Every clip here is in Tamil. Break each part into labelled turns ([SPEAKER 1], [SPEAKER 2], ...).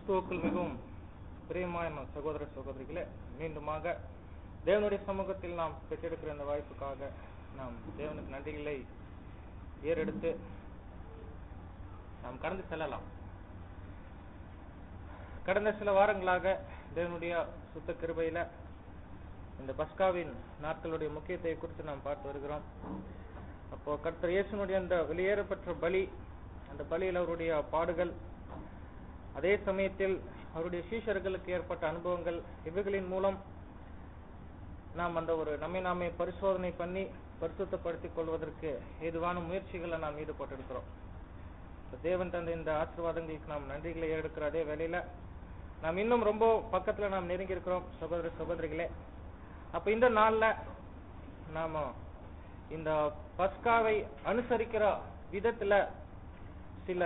[SPEAKER 1] கிறிஸ்துவுக்குள் மிகவும் பிரியமான சகோதர சகோதரிகளே, மீண்டுமாக தேவனுடைய சமூகத்தில் நாம் பெற்றெடுக்கிற இந்த வாய்ப்புக்காக நாம் தேவனுக்கு நன்றிகளை ஏறெடுத்து நாம் கடந்து செல்லலாம். கடந்த சில வாரங்களாக தேவனுடைய சுத்த கிருபையில இந்த பஸ்காவின் நாட்களுடைய முக்கியத்தை குறித்து நாம் பார்த்து வருகிறோம். அப்போ கர்த்தர் இயேசுனுடைய அந்த வெளியேறப்பட்ட பலி, அந்த பலியில் அவருடைய பாடுகள், அதே சமயத்தில் அவருடைய சீஷர்களுக்கு ஏற்பட்ட அனுபவங்கள், இவைகளின் மூலம் நாம் அந்த ஒரு நம்மை நாமே பரிசோதனை பண்ணி பரிசுத்தப்படுத்திக் கொள்வதற்கு ஏதுவான முயற்சிகளை நாம் ஈடுபட்டிருக்கிறோம். தேவன் தந்த இந்த ஆசீர்வாதங்களுக்கு நாம் நன்றிகளை எடுக்கிற அதே வேளையில நாம் இன்னும் ரொம்ப பக்கத்துல நாம் நெருங்கி இருக்கிறோம் சகோதர சகோதரிகளே. அப்ப இந்த நாள்ல நாம இந்த பஸ்காவை அனுசரிக்கிற விதத்துல சில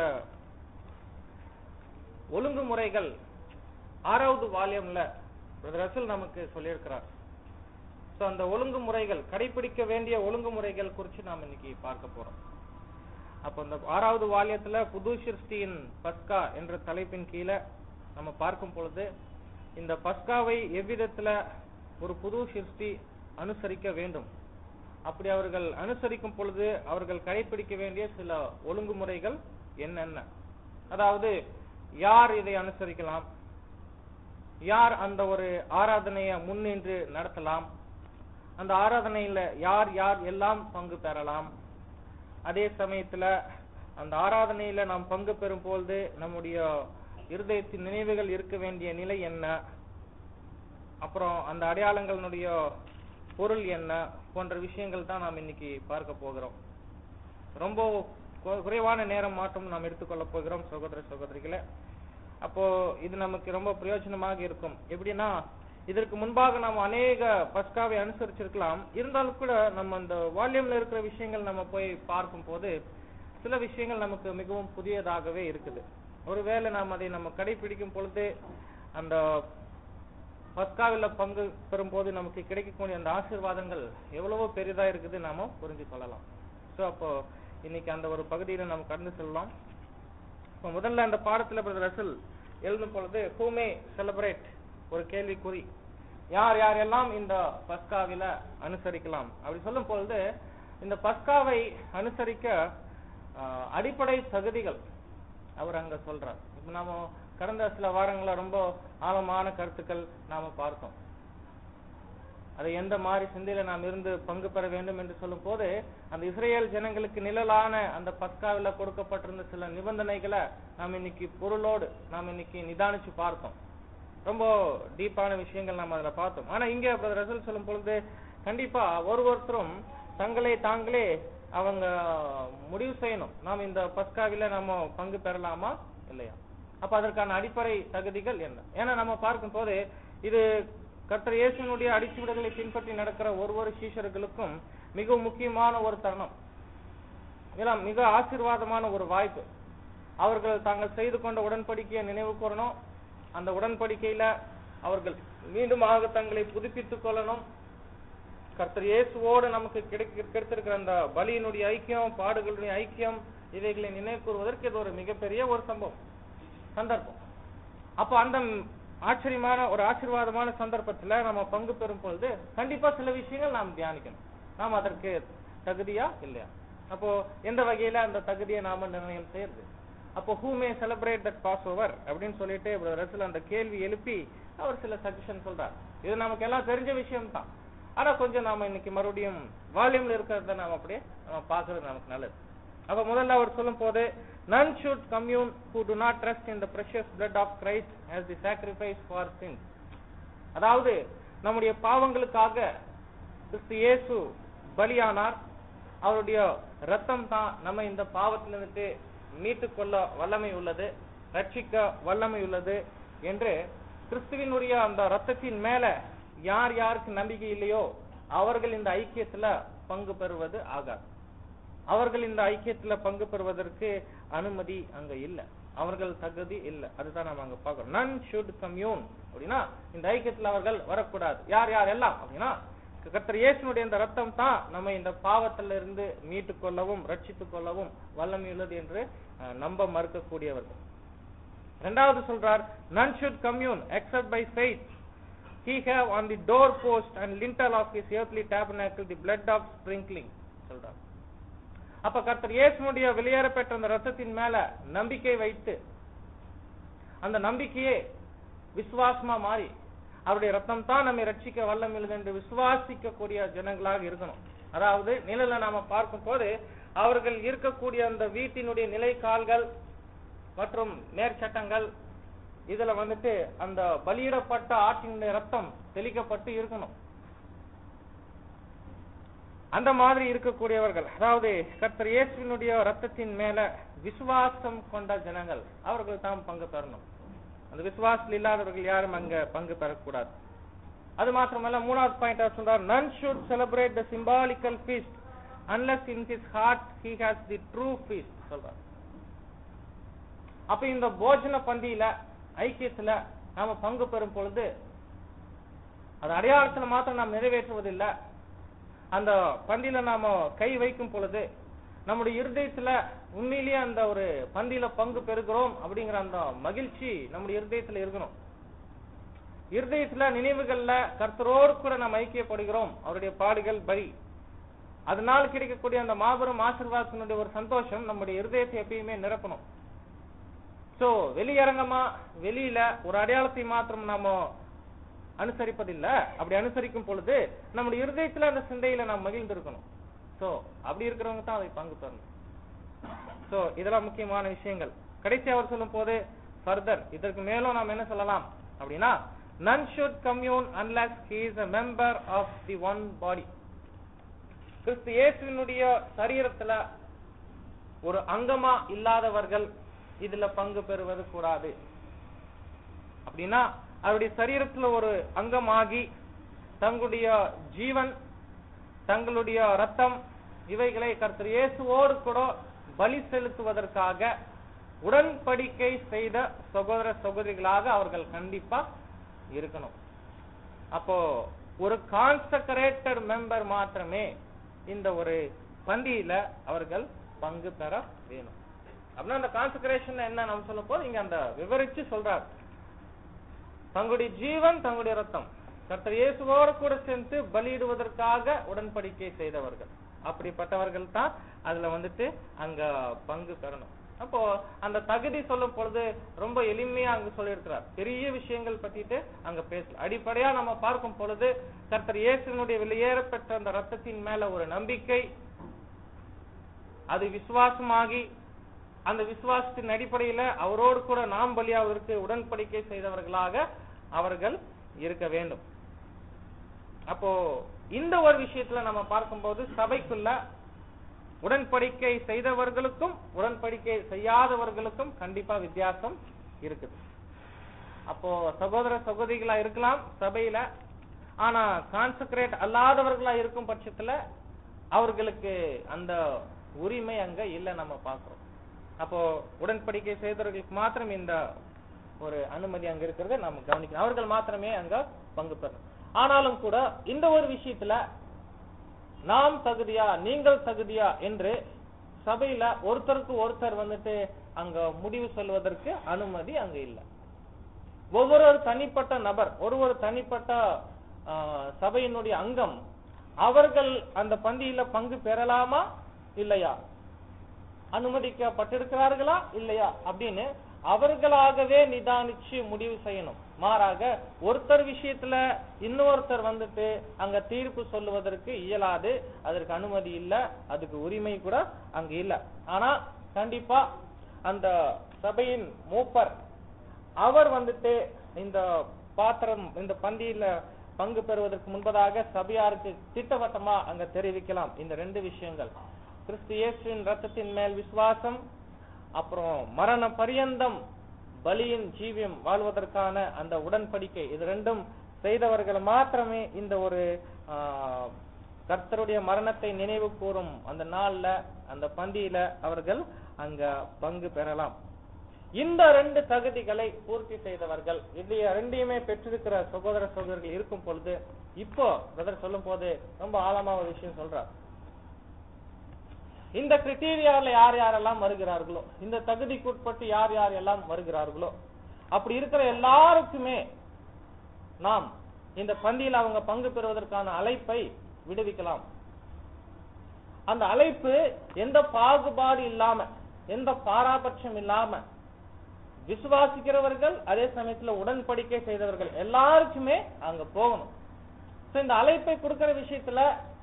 [SPEAKER 1] ஒழுங்குமுறைகள் 6வது வால்யூம்ல ரசல் நமக்கு சொல்லியிருக்கிறார். அந்த ஒழுங்குமுறைகள், கடைபிடிக்க வேண்டிய ஒழுங்குமுறைகள் குறித்து நாம் இன்னைக்கு பார்க்க போறோம். அப்ப இந்த 6வது வால்யத்துல புது சிருஷ்டியின் பஸ்கா என்ற தலைப்பின் கீழே நம்ம பார்க்கும் பொழுது இந்த பஸ்காவை எவ்விதத்துல ஒரு புது சிருஷ்டி அனுசரிக்க வேண்டும், அப்படி அவர்கள் அனுசரிக்கும் பொழுது அவர்கள் கடைபிடிக்க வேண்டிய சில ஒழுங்குமுறைகள் என்னென்ன, அதாவது யார் இதை அனுசரிக்கலாம், யார் அந்த ஒரு ஆராதனையை முன்னின்று நடத்தலாம், அந்த ஆராதனையில யார் யார் எல்லாம் பங்கு பெறலாம், அதே சமயத்துல அந்த ஆராதனையில நாம் பங்கு பெறும் பொழுது நம்முடைய இருதயத்தின் நினைவுகள் இருக்க வேண்டிய நிலை என்ன, அப்புறம் அந்த அடையாளங்களுடைய பொருள் என்ன போன்ற விஷயங்கள் தான் நாம் இன்னைக்கு பார்க்க போகிறோம். ரொம்ப குறைவான நேரம் மாற்றம் நாம் எடுத்துக்கொள்ள போகிறோம் சகோதர சகோதரிகளே. அப்போ இது நமக்கு ரொம்ப பிரயோஜனமாக இருக்கும். எப்படின்னா, இதற்கு முன்பாக நாம் அநேக பஸ்காவை அனுசரிச்சிருக்கலாம், இருந்தாலும் கூட நம்ம அந்த வால்யூம்ல இருக்கிற விஷயங்கள் நம்ம போய் பார்க்கும் போது சில விஷயங்கள் நமக்கு மிகவும் புதியதாகவே இருக்குது. ஒருவேளை நாம் அதை நம்ம கடைபிடிக்கும் பொழுது அந்த பஸ்காவில பங்கு பெறும் போது நமக்கு கிடைக்கக்கூடிய அந்த ஆசீர்வாதங்கள் எவ்வளவோ பெரிதா இருக்குது நாம புரிஞ்சு கொள்ளலாம். ஸோ அப்போ இன்னைக்கு அந்த ஒரு பகுதியில நம்ம கடந்து செல்லலாம். இப்போ முதல்ல அந்த பாடத்துல பிரதர் ரசல் எழுதும் பொழுது who may celebrate ஒரு கேள்விக்குறி, யார் யாரெல்லாம் இந்த பஸ்காவில அனுசரிக்கலாம் அப்படி சொல்லும் பொழுது இந்த பஸ்காவை அனுசரிக்க அடிப்படை தகுதிகள் அவர் அங்க சொல்றார். இப்ப நாம கடந்த சில வாரங்கள ரொம்ப ஆழமான கருத்துக்கள் நாம பார்த்தோம். அதை எந்த மாதிரி சிந்தையில நாம் இருந்து பங்கு பெற வேண்டும் என்று சொல்லும் போது அந்த இஸ்ரேல் ஜனங்களுக்கு நிழலான அந்த பஸ்காவில கொடுக்கப்பட்டிருந்த சில நிபந்தனைகளை நாம் இன்னைக்கு பொருளோடு நாம் இன்னைக்கு நிதானிச்சு பார்த்தோம். ரொம்ப டீப்பான விஷயங்கள் நாம் அதுல பார்த்தோம். ஆனா இங்க ரசல் சொல்லும் பொழுது கண்டிப்பா ஒருத்தரும் தங்களை தாங்களே அவங்க முடிவு செய்யணும், நாம் இந்த பஸ்காவில நம்ம பங்கு பெறலாமா இல்லையா. அப்ப அதற்கான அடிப்படை தகுதிகள் என்ன? ஏன்னா நம்ம பார்க்கும் போது இது கர்த்தர் இயேசுவினுடைய அடிச்சுவடுகளை பின்பற்றி நடக்கிற ஒவ்வொரு சீஷர்களுக்கும் மிக முக்கியமான ஒரு தருணம், மிக ஆசீர்வாதமான ஒரு வாய்ப்பு. அவர்கள் தாங்கள் செய்து கொண்ட உடன்படிக்கையை நினைவு கூறணும், அந்த உடன்படிக்கையில அவர்கள் மீண்டுமாக தங்களை புதுப்பித்துக் கொள்ளணும். கர்த்தர் இயேசுவோடு நமக்கு கிடைத்திருக்கிற அந்த பலியினுடைய ஐக்கியம், பாடுகளுடைய ஐக்கியம், இவைகளை நினைவு கூறுவதற்கு இது ஒரு மிகப்பெரிய ஒரு சந்தர்ப்பம். அப்ப அந்த ஆச்சரியமான ஒரு ஆசீர்வாதமான சந்தர்ப்பத்துல நம்ம பங்கு பெறும் பொழுது கண்டிப்பா சில விஷயங்கள் நாம் தியானிக்கணும், நாம் அதற்கு தகுதியா இல்லையா. அப்போ எந்த வகையில அந்த தகுதியை நாம நிர்ணயம் செய்யறது? அப்போ who may celebrate that Passover அப்படின்னு சொல்லிட்டு ரசல் அந்த கேள்வி எழுப்பி அவர் சில சஜஷன் சொல்றார். இது நமக்கு எல்லாம் தெரிஞ்ச விஷயம் தான், ஆனா கொஞ்சம் நாம இன்னைக்கு மறுபடியும் வால்யூம்ல இருக்கிறத நாம அப்படியே நம்ம பாக்குறது நமக்கு நல்லது. அப்ப முதல்ல அவர் சொல்லும் போது none should commune who do not trust in the precious blood of Christ as the sacrifice for sins. அதாவது நம்முடைய பாவங்களுக்காக கிறிஸ்து இயேசு பலியானார், அவருடைய ரத்தம் தான் நம்ம இந்த பாவத்திலிருந்து மீட்டுக் கொள்ள வல்லமை உள்ளது, ரட்சிக்க வல்லமை உள்ளது என்று கிறிஸ்துவினுடைய அந்த ரத்தத்தின் மேல யார் யாருக்கு நம்பிக்கை இல்லையோ அவர்கள் இந்த ஐக்கியத்துல பங்கு பெறுவது ஆகாது. அவர்கள் இந்த ஐக்கியத்துல பங்கு பெறுவதற்கு அனுமதி அங்க இல்ல, அவர்கள் தகுதி இல்ல. அதுதான் நம்ம அங்க பார்க்கிறோம். none should commune அப்படின்னா இந்த ஐக்கியத்துல அவர்கள் வரக்கூடாது. யார் யார் எல்லாம் அப்படின்னா கர்த்தர் இயேசுனுடைய இந்த ரத்தம் தான் நம்ம இந்த பாவத்தில இருந்து மீட்டுக் கொள்ளவும் ரட்சித்துக் கொள்ளவும் வல்லமை உள்ளது என்று நம்ப மறுக்கக்கூடியவர்கள். இரண்டாவது சொல்றார், none should commune except by faith. He have on the doorpost and lintel of his earthly tabernacle the blood of sprinkling சொல்றார். அப்ப கர்த்தர் இயேசுவுடைய வெளியேறப்பட்ட அந்த ரத்தத்தின் மேல நம்பிக்கை வைத்து அந்த நம்பிக்கையே விசுவாசமா மாறி அவருடைய ரத்தம் தான் நம்மை ரட்சிக்க வல்லமில்லை என்று விசுவாசிக்க கூடிய ஜனங்களாக இருக்கணும். அதாவது நிழல நாம பார்க்கும் போது அவர்கள் இருக்கக்கூடிய அந்த வீட்டினுடைய நிலை கால்கள் மற்றும் மேற்சட்டங்கள் இதுல வந்துட்டு அந்த பலியிடப்பட்ட ஆட்டினுடைய ரத்தம் தெளிக்கப்பட்டு இருக்கணும். அந்த மாதிரி இருக்கக்கூடியவர்கள், அதாவது கர்த்தர் இயேசுவினுடைய ரத்தத்தின் மேல விசுவாசம் கொண்ட ஜனங்கள் அவர்கள் தான் பங்கு பெறணும். அந்த விசுவாசத்தில் இல்லாதவர்கள் யாரும் அங்க பங்கு பெறக்கூடாது. அது மாத்திரமல்ல, மூணாவது பாயிண்ட் சொல்றார், none should celebrate the symbolical feast unless in his heart he has the true feast சொல்றார். அப்ப இந்த போஜன பந்தியில ஐக்கியத்துல நாம பங்கு பெறும் பொழுது அது அடையாளத்துல மாத்திரம் நாம் நிறைவேற்றுவதில்லை. அந்த பந்தியில நாம கை வைக்கும் பொழுது நம்முடைய இருதயத்துல உண்மையிலேயே அந்த ஒரு பந்தியில பங்கு பெறுகிறோம் அப்படிங்கிற அந்த மகிழ்ச்சி நம்முடைய இருதயத்துல இருக்கணும். இருதயத்துல நினைவுகள்ல கர்த்தரோடு கூட நாம் ஐக்கியப்படுகிறோம், அவருடைய பாடுகள் பலி, அதனால் கிடைக்கக்கூடிய அந்த மாபெரும் ஆசீர்வாதத்தினுடைய ஒரு சந்தோஷம் நம்முடைய இருதயத்தை எப்பயுமே நிரப்பணும். சோ வெளியரங்கமா வெளியில ஒரு அடையாளத்தை மாத்திரம் நாம அனுசரிப்பதில்லை. அப்படி அனுசரிக்கும் பொழுது நம்முடைய இருதயத்துல அந்த சிந்தையில நாம் மகிழ்ந்து இருக்கணும். சோ அப்படி இருக்கிறவங்க தான் அதை பங்கு பெறணும். சோ இதெல்லாம் முக்கியமான விஷயங்கள். கடைசி அவர் சொல்லும் போது ஃபர்தர் இதற்கு மேலும் நாம் என்ன சொல்லலாம் அப்படின்னா, none should commune unless he is a member of the one body. கிறிஸ்து இயேசுவினுடைய சரீரத்துல ஒரு அங்கமா இல்லாதவர்கள் இதுல பங்கு பெறுவது கூடாது. அப்படின்னா அவருடைய சரீரத்துல ஒரு அங்கமாகி தங்களுடைய ஜீவன், தங்களுடைய ரத்தம் இவைகளை கர்த்தர் இயேசுவோடு கூட பலி செலுத்துவதற்காக உடன்படிக்கை செய்த சகோதர சகோதரிகளாக அவர்கள் கண்டிப்பா இருக்கணும். அப்போ ஒரு கான்சக்ரேட்டட் மெம்பர் மாத்திரமே இந்த ஒரு பந்தியில அவர்கள் பங்கு பெற வேணும். அப்படின்னா அந்த கான்சக்ரேஷன் என்ன நம்ம சொல்லும் போது இங்க அந்த விவரிச்சு சொல்றார், தங்களுடைய ஜீவன் தங்களுடைய ரத்தம் கர்த்தர் இயேசுவோடு கூட சேர்ந்து பலியிடுவதற்காக உடன்படிக்கை செய்தவர்கள், அப்படிப்பட்டவர்கள் தான் அதுல வந்துட்டு அங்க பங்கு பெறணும். அப்போ அந்த தகுதி சொல்லும் பொழுது ரொம்ப எளிமையா அங்க சொல்லியிருக்கிறார். பெரிய விஷயங்கள் பத்திட்டு அங்க பேசல. அடிப்படையா நம்ம பார்க்கும் பொழுது கர்த்தர் இயேசுவினுடைய வெளியேறப்பட்ட அந்த ரத்தத்தின் மேல ஒரு நம்பிக்கை, அது விசுவாசமாகி அந்த விசுவாசத்தின் அடிப்படையில அவரோடு கூட நாம் பலியாவதற்கு உடன்படிக்கை செய்தவர்களாக அவர்கள் இருக்க வேண்டும். அப்போ இந்த ஒரு விஷயத்துல நம்ம பார்க்கும்போது சபைக்குள்ள உடன்படிக்கை செய்தவர்களுக்கும் உடன்படிக்கை செய்யாதவர்களுக்கும் கண்டிப்பா வித்தியாசம் இருக்குது. அப்போ சகோதர சகோதரிகளா இருக்கலாம் சபையில, ஆனா கான்சக்ரேட் அல்லாதவர்களா இருக்கும் பட்சத்துல அவர்களுக்கு அந்த உரிமை அங்க இல்ல நம்ம பார்க்கிறோம். அப்போ உடன்படிக்கை செய்தவர்களுக்கு மாத்திரம் இந்த ஒரு அனுமதி அங்க இருக்கிறத நம்ம கவனிக்கணும். அவர்கள் மாத்திரமே அங்க பங்கு பெறணும். ஆனாலும் கூட இந்த ஒரு விஷயத்துல நாம் தகுதியா நீங்கள் தகுதியா என்று சபையில ஒருத்தருக்கு ஒருத்தர் வந்துட்டு அங்க முடிவு சொல்வதற்கு அனுமதி அங்க இல்ல. ஒவ்வொரு தனிப்பட்ட நபர், ஒரு தனிப்பட்ட சபையினுடைய அங்கம் அவர்கள் அந்த பந்தியில பங்கு பெறலாமா இல்லையா, அனுமதிக்கப்பட்டிருக்கிறார்களா இல்லையா அப்படின்னு அவர்களாகவே நிதானிச்சு முடிவு செய்யணும். மாறாக ஒருத்தர் விஷயத்துல இன்னொருத்தர் வந்துட்டு அங்க தீர்ப்பு சொல்லுவதற்கு இயலாது, அதற்கு அனுமதி இல்ல, அதுக்கு உரிமை கூட அங்க இல்ல. ஆனா கண்டிப்பா அந்த சபையின் மூப்பர் அவர் வந்துட்டு இந்த பாத்திரம் இந்த பந்தியில பங்கு பெறுவதற்கு முன்பதாக சபையாருக்கு திட்டவட்டமா அங்க தெரிவிக்கலாம் இந்த ரெண்டு விஷயங்கள்: கிறிஸ்து இயேசுவின் ரத்தத்தின் மேல் விசுவாசம், அப்புறம் மரண பரியந்தம் பலியின் ஜீவியம் வாழ்வதற்கான அந்த உடன்படிக்கை, இது ரெண்டும் செய்தவர்கள் மாத்திரமே இந்த ஒரு கர்த்தருடைய மரணத்தை நினைவு கூறும் அந்த நாள்ல அந்த பந்தியில அவர்கள் அங்க பங்கு பெறலாம். இந்த ரெண்டு தகுதிகளை பூர்த்தி செய்தவர்கள், இது ரெண்டையுமே பெற்றிருக்கிற சகோதர சகோதரர்கள் இருக்கும் பொழுது இப்போ பிரதர் சொல்லும் போது ரொம்ப ஆழமா ஒரு விஷயம் சொல்றார். இந்த கிரைட்டீரியாவில் யார் யாரெல்லாம் வருகிறார்களோ, இந்த தகுதிக்குட்பட்டு யார் யார் எல்லாம் வருகிறார்களோ அப்படி இருக்கிற எல்லாருக்குமே நாம் இந்த பந்தியில் அவங்க பங்கு பெறுவதற்கான அழைப்பை விடுவிக்கலாம். அந்த அழைப்பு எந்த பாகுபாடு இல்லாம, எந்த பாராபட்சம் இல்லாம, விசுவாசிக்கிறவர்கள் அதே சமயத்துல உடன்படிக்கை செய்தவர்கள் எல்லாருக்குமே அங்க போகணும். இந்த அழைப்பை கொடுக்கிற விஷயத்துல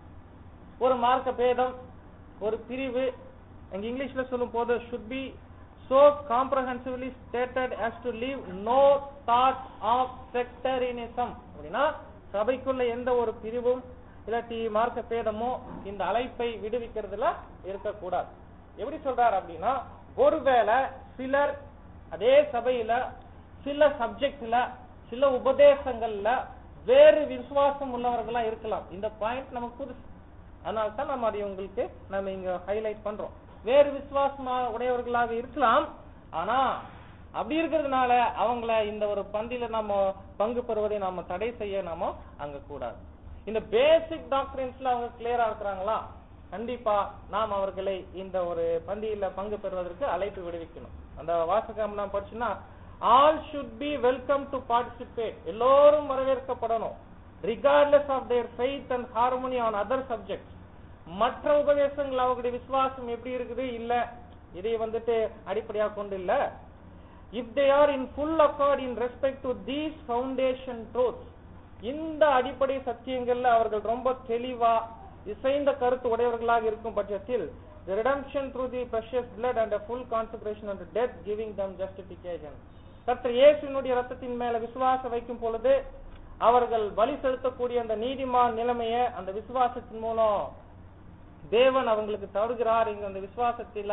[SPEAKER 1] ஒரு மார்க்க பேதம், ஒரு பிரிவு, எங்க இங்கிலீஷ்ல சொல்லும் போது should be so comprehensively stated as to leave no thought of sectarianism. அப்படின்னா சபைக்குள்ள எந்த ஒரு பிரிவும் இல்லாட்டி மார்க்க பேதமோ இந்த அழைப்பை விடுவிக்கிறதுல இருக்கக்கூடாது. எப்படி சொல்றாரு அப்படின்னா, ஒருவேளை சிலர் அதே சபையில சில சப்ஜெக்ட்ல சில உபதேசங்கள்ல வேறு விசுவாசம் உள்ளவர்களா இருக்கலாம். இந்த பாயிண்ட் நமக்கு புதுசு, அதனால தான் நம்ம அதை உங்களுக்கு நம்ம இங்க ஹைலைட் பண்றோம். வேறு விசுவாசமா உடையவர்களாக இருக்கலாம், ஆனா அப்படி இருக்கிறதுனால அவங்கள இந்த ஒரு பந்தியில நம்ம பங்கு பெறுவதை நாம தடை செய்ய நாம அங்க கூடாது. இந்த பேசிக் டாக்டரின்ஸ்ல அவங்க கிளியரா இருக்கிறாங்களா, கண்டிப்பா நாம் அவர்களை இந்த ஒரு பந்தியில பங்கு பெறுவதற்கு அழைப்பு விடுவிக்கணும். அந்த வாசகம் நாம் படிச்சுன்னா, all should be welcome to participate, எல்லோரும் வரவேற்கப்படணும், regardless of their faith and harmony on other subjects. மற்ற உபதேசங்கள் அவங்களுடைய விசுவாசம் எப்படி இருக்குது இல்ல, இதை வந்துட்டு அடிப்படையா கொண்டு இல்ல, if they are in full accord in respect to these foundation truths, இந்த அடிப்படை சத்தியங்கள்ல அவர்கள் ரொம்ப தெளிவா இசைந்த கருத்து உடையவர்களாக இருக்கும் பட்சத்தில், the redemption through the precious blood and a full consecration and death giving them justification, கர்த்தர் இயேசுவினுடைய இரத்தத்தின் மேல விசுவாசம் வைக்கும் பொழுது அவர்கள் பலி செலுத்தக்கூடிய அந்த நீதிமான் நிலைமையை அந்த விசுவாசத்தின் மூலம் தேவன் அவங்களுக்கு தருகிறார். இங்க அந்த விசுவாசத்தில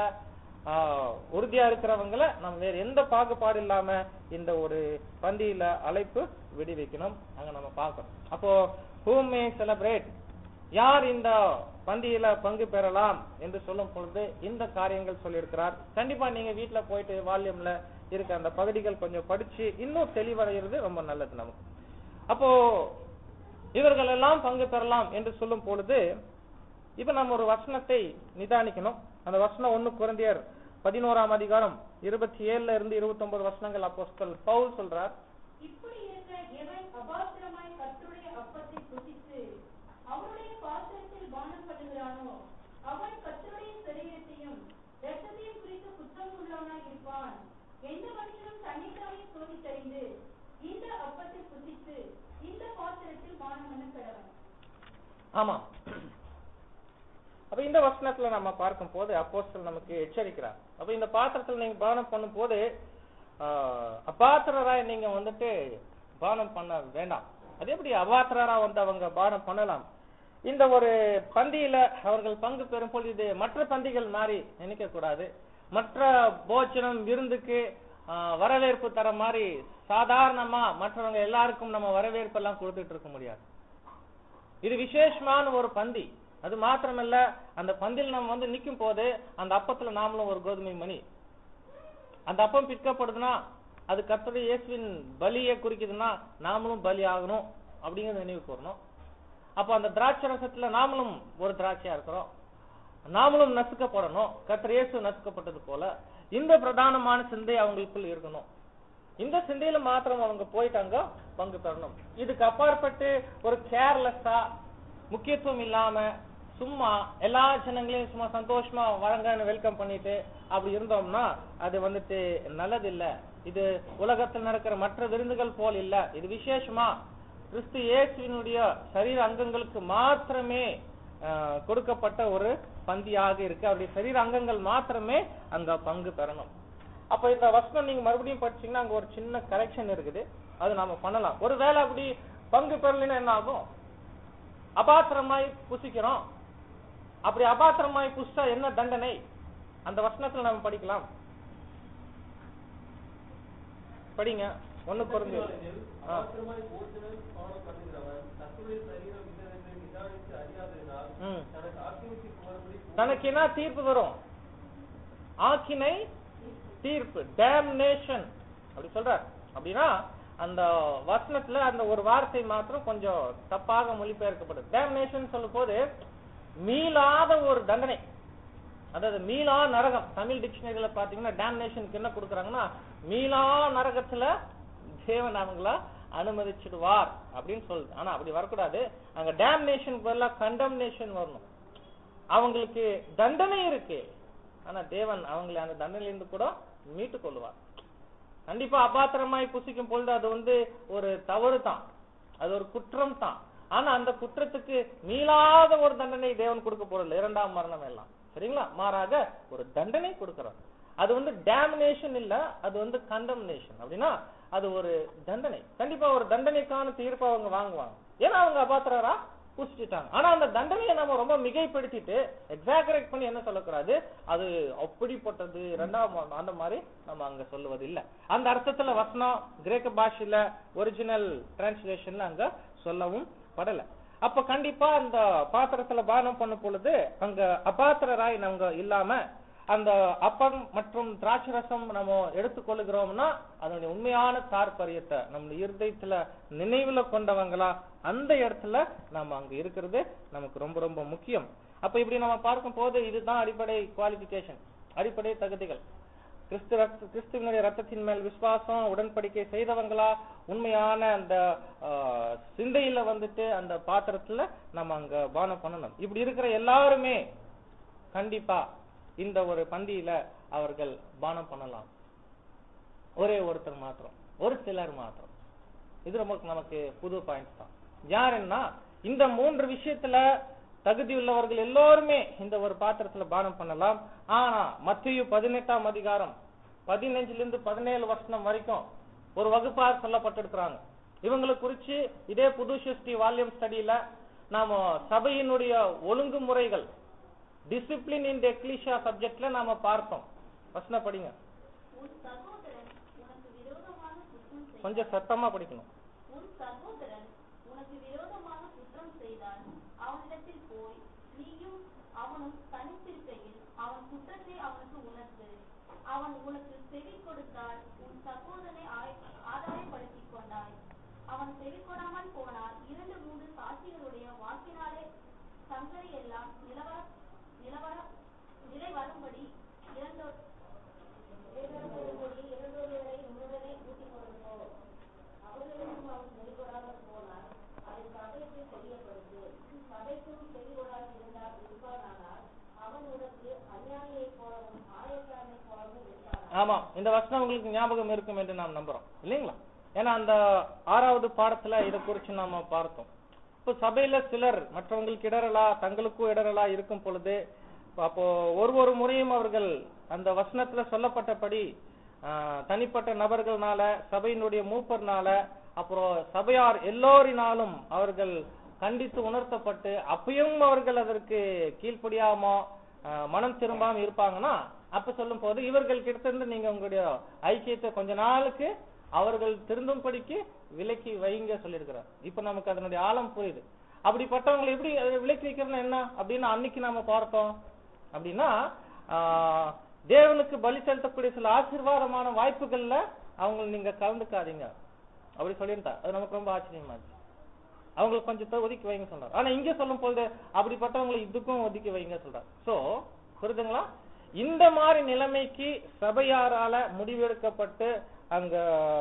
[SPEAKER 1] உறுதியா இருக்கிறவங்களை நம்ம வேற எந்த பாகுபாடு இல்லாம இந்த ஒரு பந்தியில அழைப்பு விடுவிக்கணும். அங்க நம்ம பார்க்கணும். அப்போ whom may celebrate, யார் இந்த பந்தியில பங்கு பெறலாம் என்று சொல்லும் பொழுது இந்த காரியங்கள் சொல்லியிருக்கிறார். கண்டிப்பா நீங்க வீட்டுல போயிட்டு வால்யூம்ல இருக்க அந்த பகுதிகள் கொஞ்சம் படிச்சு இன்னும் தெளிவடைகிறது ரொம்ப நல்லது நமக்கு. அப்போ இவர்கள் எல்லாம் பங்கு பெறலாம் என்று சொல்லும் பொழுது இப்ப நம்ம ஒரு வசனத்தை நிதானிக்கணும். அந்த வசனம் 1 கொரிந்தியர் 11ஆம் அதிகாரம் 27ல இருந்து 29 வசனங்கள் அப்போஸ்தலன் பவுல் சொல்றார்.
[SPEAKER 2] இப்படி இருக்க எவன் அபாத்திரமாய் கர்த்தருடைய அப்பத்தை புசித்து அவருடைய பாத்திரத்தில் பானம் பண்ணுகிறானோ அவன் கர்த்தருடைய சரீரத்தையும் இரத்தத்தையும் குறித்து குற்றம் உள்ளவனாய் இருப்பான். எந்த மனுஷனும் தன்னைத்தானே சோதித்தறிந்து இந்த அப்பத்தை புசித்து இந்த பாத்திரத்தில் பானம் பண்ண கடவன்.
[SPEAKER 1] ஆமா, அப்ப இந்த வசனத்துல நம்ம பார்க்கும் போது அப்போஸ்தலன் நமக்கு எச்சரிக்கிறார். அப்ப இந்த பாத்திரத்துல நீங்க பானம் பண்ணும் போது அபாத்திரராய் நீங்க வந்துட்டு பானம் பண்ண வேண்டாம். அது எப்படி அபாத்திரரா வந்து அவங்க பானம் பண்ணலாம்? இந்த ஒரு பந்தியில அவர்கள் பங்கு பெறும் பொழுது இது மற்ற பந்திகள் மாதிரி நினைக்க கூடாது. மற்ற போஜனம் விருந்துக்கு வரவேற்பு தர மாதிரி சாதாரணமா மற்றவங்க எல்லாருக்கும் நம்ம வரவேற்பு எல்லாம் கொடுத்துட்டு இருக்க முடியாது. இது விசேஷமான ஒரு பந்தி. அது மாத்திரமல்ல, அந்த பந்தியில் நம்ம வந்து நிக்கும் போது அந்த அப்பத்துல நாமளும் ஒரு கோதுமை மணி, அந்த அப்பம் பிற்கப்படுதுன்னா அது கர்த்தருடைய இயேசுவின் பலியை குறிக்குதுன்னா நாமளும் பலி ஆகணும் அப்படிங்கறத நினைவு கூறணும். அப்ப அந்த திராட்சை ரசத்துல நாமளும் ஒரு திராட்சையா இருக்கிறோம், நாமளும் நசுக்கப்படணும். கர்த்தர் இயேசு நசுக்கப்பட்டது போல இந்த பிரதானமான சிந்தை அவங்களுக்குள் இருக்கணும். இந்த சிந்தையில மாத்திரம் அவங்க போயிட்டு அங்க பங்கு பெறணும். இதுக்கு அப்பாற்பட்டு ஒரு கேர்லெஸ்ஸா முக்கியத்துவம் இல்லாம சும்மா எல்லா ஜனங்களையும் சும்மா சந்தோஷமா வழங்கன்னு வெல்கம் பண்ணிட்டு அப்படி இருந்தோம்னா அது வந்துட்டு நல்லது இல்ல. இது உலகத்தில் நடக்கிற மற்ற விருந்துகள் போல் இல்ல. இது விசேஷமா கிறிஸ்து இயேசுவினுடைய சரீர அங்கங்களுக்கு மாத்திரமே கொடுக்கப்பட்ட ஒரு பந்தியாக இருக்கு. அவருடைய சரீர அங்கங்கள் மாத்திரமே அங்க பங்கு பெறணும். அப்ப இந்த வசனம் நீங்க மறுபடியும் படிச்சீங்கன்னா அங்க ஒரு சின்ன கரெக்ஷன் இருக்குது, அது நாம பண்ணலாம். ஒருவேளை அப்படி பங்கு பெறலைன்னா என்ன ஆகும்? அபாத்திரமாய் புசிக்கிறோம். அப்படி அபாத்திரமாய் புசிச்சா என்ன தண்டனை? அந்த வசனத்துல நம்ம படிக்கலாம். படிங்க. 1 கொரிந்தியர் தனக்கு என்ன தீர்ப்பு வரும்? ஆக்கினை தீர்ப்பு, டேம்னேஷன் அப்படி சொல்றார். அப்படின்னா அந்த வசனத்துல அந்த ஒரு வார்த்தை மாத்திரம் கொஞ்சம் தப்பாக மொழிபெயர்க்கப்படுது. டேம்னேஷன் சொல்லும் போது மீளாத ஒரு தண்டனை, அதாவது மீளா நரகம். தமிழ் டிக்ஷனரியில பாத்தீங்கன்னா டேம்னேஷனுக்கு என்ன கொடுக்குறாங்கன்னா மீளா நரகத்துல தேவன் அவங்கள அனுமதிச்சிடுவார் அப்படின்னு சொல்லுது. ஆனா அப்படி வரக்கூடாது. அங்க டேம்னேஷன் பதிலா கண்டம்னேஷன் வரணும். அவங்களுக்கு தண்டனை இருக்கு, ஆனா தேவன் அவங்களை அந்த தண்டனையிலிருந்து கூட மீட்டு கொள்ளுவார். கண்டிப்பா அபாத்திரமாய் புசிக்கும் பொழுது அது ஒரு தவறு தான், அது ஒரு குற்றம் தான். ஆனா அந்த குற்றத்துக்கு மீளாத ஒரு தண்டனை தேவன் கொடுக்க போறதில்லை, இரண்டாம் மரணம் எல்லாம். சரிங்களா? மாறாக ஒரு தண்டனை கொடுக்கிறார். அது டேமினேஷன் இல்ல, அது கண்டம்னேஷன். அப்படின்னா அது ஒரு தண்டனை. கண்டிப்பா ஒரு தண்டனைக்கான தீர்ப்பு அவங்க வாங்குவாங்க, ஏன்னா அவங்க அபாத்திரரா புசிச்சுட்டாங்க. ஆனா அந்த தண்டனையை நம்ம ரொம்ப மிகைப்படுத்திட்டு எக்ஸாகரேட் பண்ணி என்ன சொல்லக்கூடாது, அது அப்படிப்பட்டது இரண்டாம் அந்த மாதிரி நம்ம அங்க சொல்லுவது இல்ல. அந்த அர்த்தத்துல வசனம் கிரேக்க பாஷையில ஒரிஜினல் டிரான்ஸ்லேஷன்ல அங்க சொல்லவும் படல. அப்ப கண்டிப்பா அந்த பாத்திரத்துல பானம் பண்ணும் பொழுது அங்க அபாத்திரராய் நம்ம இல்லாம அந்த அப்பம் மற்றும் திராட்சை ரசம் நம்ம எடுத்துக்கொள்ளுகிறோம்னா அதனுடைய உண்மையான தாற்பயத்தை நம்ம இருதயத்துல நினைவுல கொண்டவங்களா அந்த இடத்துல நம்ம அங்க இருக்கிறது நமக்கு ரொம்ப ரொம்ப முக்கியம். அப்ப இப்படி நம்ம பார்க்கும் போது இதுதான் அடிப்படை குவாலிபிகேஷன், அடிப்படை தகுதிகள். கிறிஸ்துவனுடைய ரத்தத்தின் மேல் விசுவாசம் உடன்படிக்கை செய்தவங்களா உண்மையான அந்த சிந்தையில அந்த பாத்திரத்துல நம்ம அங்க பானம் பண்ணணும். இப்படி இருக்கிற எல்லாருமே கண்டிப்பா இந்த ஒரு பந்தியில அவர்கள் பானம் பண்ணலாம். ஒரே ஒருத்தர் மாத்திரம், ஒரு சிலர் மாத்திரம். இது நமக்கு புது பாயிண்ட் தான். யாருன்னா இந்த 3 விஷயத்துல தகுதி உள்ளவர்கள் எல்லோருமே இந்த ஒரு பாத்திரத்துல பானம் பண்ணலாம். ஆனா மத்தேயு 18ஆம் அதிகாரம் 15 - 17 வசனம் வரைக்கும் ஒரு வகுப்பார் சொல்லப்பட்டிருக்கிறாங்க. இவங்களை குறிச்சு இதே புது சிருஷ்டி வால்யூம் ஸ்டடியில நாம சபையினுடைய ஒழுங்குமுறைகள் டிசிப்ளின் இன் தி எக்லீசியா சப்ஜெக்ட்ல நாம பார்த்தோம். வசனம் படிங்க, கொஞ்சம் சத்தமா படிக்கணும்.
[SPEAKER 2] உன் சகோதரன் உனக்கு விரோதமான குற்றம் செய்தால் அவனிடத்தில் போய் நீயும் அவனும் தனித்திருக்கையில் அவன் குற்றத்தை அவனுக்கு உணர்த்து. அவன் உனக்கு செவி கொடுத்தால் உன் சகோதரனை ஆதாயப்படுத்திக் கொண்டாய். அவன் செவி கொடாமல் போனால் 2-3 சாட்சிகளுடைய வாக்கினாலே சங்கரி எல்லாம் நிலை வரும்படி
[SPEAKER 1] ஆமா, இந்த வசனம் உங்களுக்கு ஞாபகம் இருக்கும் என்று நாம் நம்புறோம் இல்லைங்களா? ஏன்னா அந்த 6வது பாடத்துல இதை குறிச்சு நாம பார்த்தோம். இப்ப சபையில சிலர் மற்றவங்களுக்கு இடரலா தங்களுக்கும் இடரலா இருக்கும் பொழுது அப்போ ஒரு முறையும் அவர்கள் அந்த வசனத்துல சொல்லப்பட்டபடி தனிப்பட்ட நபர்கள்னால, சபையினுடைய மூப்பர்னால, அப்புறம் சபையார் எல்லோரினாலும் அவர்கள் கண்டித்து உணர்த்தப்பட்டு அப்பயும் அவர்கள் அதற்கு கீழ்ப்படியாம மனம் திரும்பாம இருப்பாங்கன்னா அப்ப சொல்லும் போது இவர்கள் கிட்ட நீங்க உங்களுடைய ஐக்கியத்தை கொஞ்ச நாளுக்கு அவர்கள் திருந்தும்படிக்கு விலக்கி வைங்க சொல்லியிருக்கிறார். இப்ப நமக்கு அதனுடைய ஆழம் புரியுது. அப்படிப்பட்டவங்களை எப்படி விலக்கி வைக்கிறதுனா என்ன அப்படின்னு அன்னைக்கு நாம பார்த்தோம். அப்படின்னா தேவனுக்கு பலி செலுத்தக்கூடிய சில ஆசீர்வாதமான வாய்ப்புகள்ல அவங்க நீங்க கலந்துக்காதீங்க அப்படி சொல்லியிருந்தா அது நமக்கு ரொம்ப ஆச்சரியமாச்சு. அவங்களுக்கு கொஞ்சத்தை ஒதுக்கி வைங்க சொல்றாரு. ஆனா இங்க சொல்லும் போது அப்படிப்பட்டவங்களை இதுக்கும் ஒதுக்கி வைங்க சொல்றாரு. சோ புரியுதுங்களா? இந்த மாதிரி நிலைமைக்கு சபையாரால முடிவெடுக்கப்பட்டு அங்க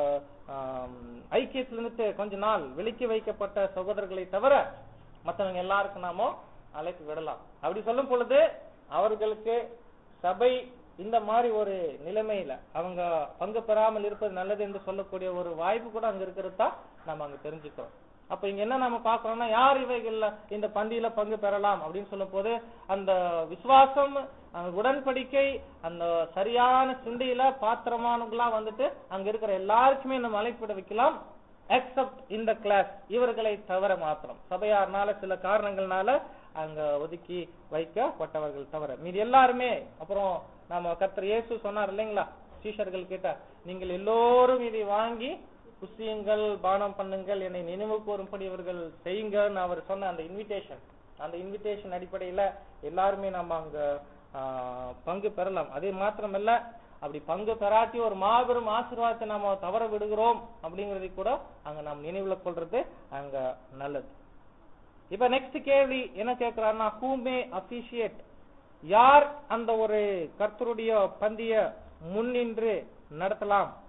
[SPEAKER 1] ஐக்கியத்திலிருந்து கொஞ்ச நாள் விலக்கி வைக்கப்பட்ட சகோதரர்களை தவிர மற்றவங்க எல்லாருக்கும் நாம அழைப்பு விடலாம். அப்படி சொல்லும் பொழுது அவர்களுக்கு சபை இந்த மாதிரி ஒரு நிலைமையில அவங்க பங்கு பெறாமல் இருப்பது நல்லது என்று சொல்லக்கூடிய ஒரு வாய்ப்பு கூட அங்க இருக்கிறதா நம்ம அங்க தெரிஞ்சுக்கிறோம். அப்ப இங்க என்ன நம்ம பாக்குறோம்னா யார் இவைகள்ல இந்த பந்தியில பங்கு பெறலாம் அப்படின்னு சொல்லும் போது அந்த விசுவாசம், உடன்படிக்கை, அந்த சரியான சிந்தையில பாத்திரமானவங்களா அங்க இருக்கிற எல்லாருக்குமே நம்ம அழைப்பிட வைக்கலாம். எக்ஸப்ட் இந்த கிளாஸ் இவர்களை தவிர மாத்திரம் சபையார்னால சில காரணங்கள்னால அங்க ஒதுக்கி வைக்கப்பட்டவர்கள் தவிர மீது எல்லாருமே. அப்புறம் நம்ம கர்த்தர் இயேசு சொன்னார் இல்லைங்களா சீஷர்கள் கிட்ட, நீங்கள் எல்லோரும் இதை வாங்கி புசியுங்கள், பானம் பண்ணுங்கள், என்னை நினைவு கூறும்படி இவர்கள் செய்யுங்கன்னு அவர் சொன்ன அந்த இன்விடேஷன் அடிப்படையில எல்லாருமே நம்ம அங்க பங்கு பெறலாம். அதே மாத்திரமல்ல, அப்படி பங்கு பெறாட்டி ஒரு மாபெரும் ஆசீர்வாதத்தை நாம தவற விடுகிறோம் அப்படிங்கறதை கூட அங்க நாம் நினைவுல கொள்றது அங்க நல்லது. இப்ப நெக்ஸ்ட் கேள்வி என்ன கேட்கிறாருன்னா, who may officiate, யார் அந்த ஒரு கர்த்தருடைய பந்திய முன்னின்று நடத்தலாம்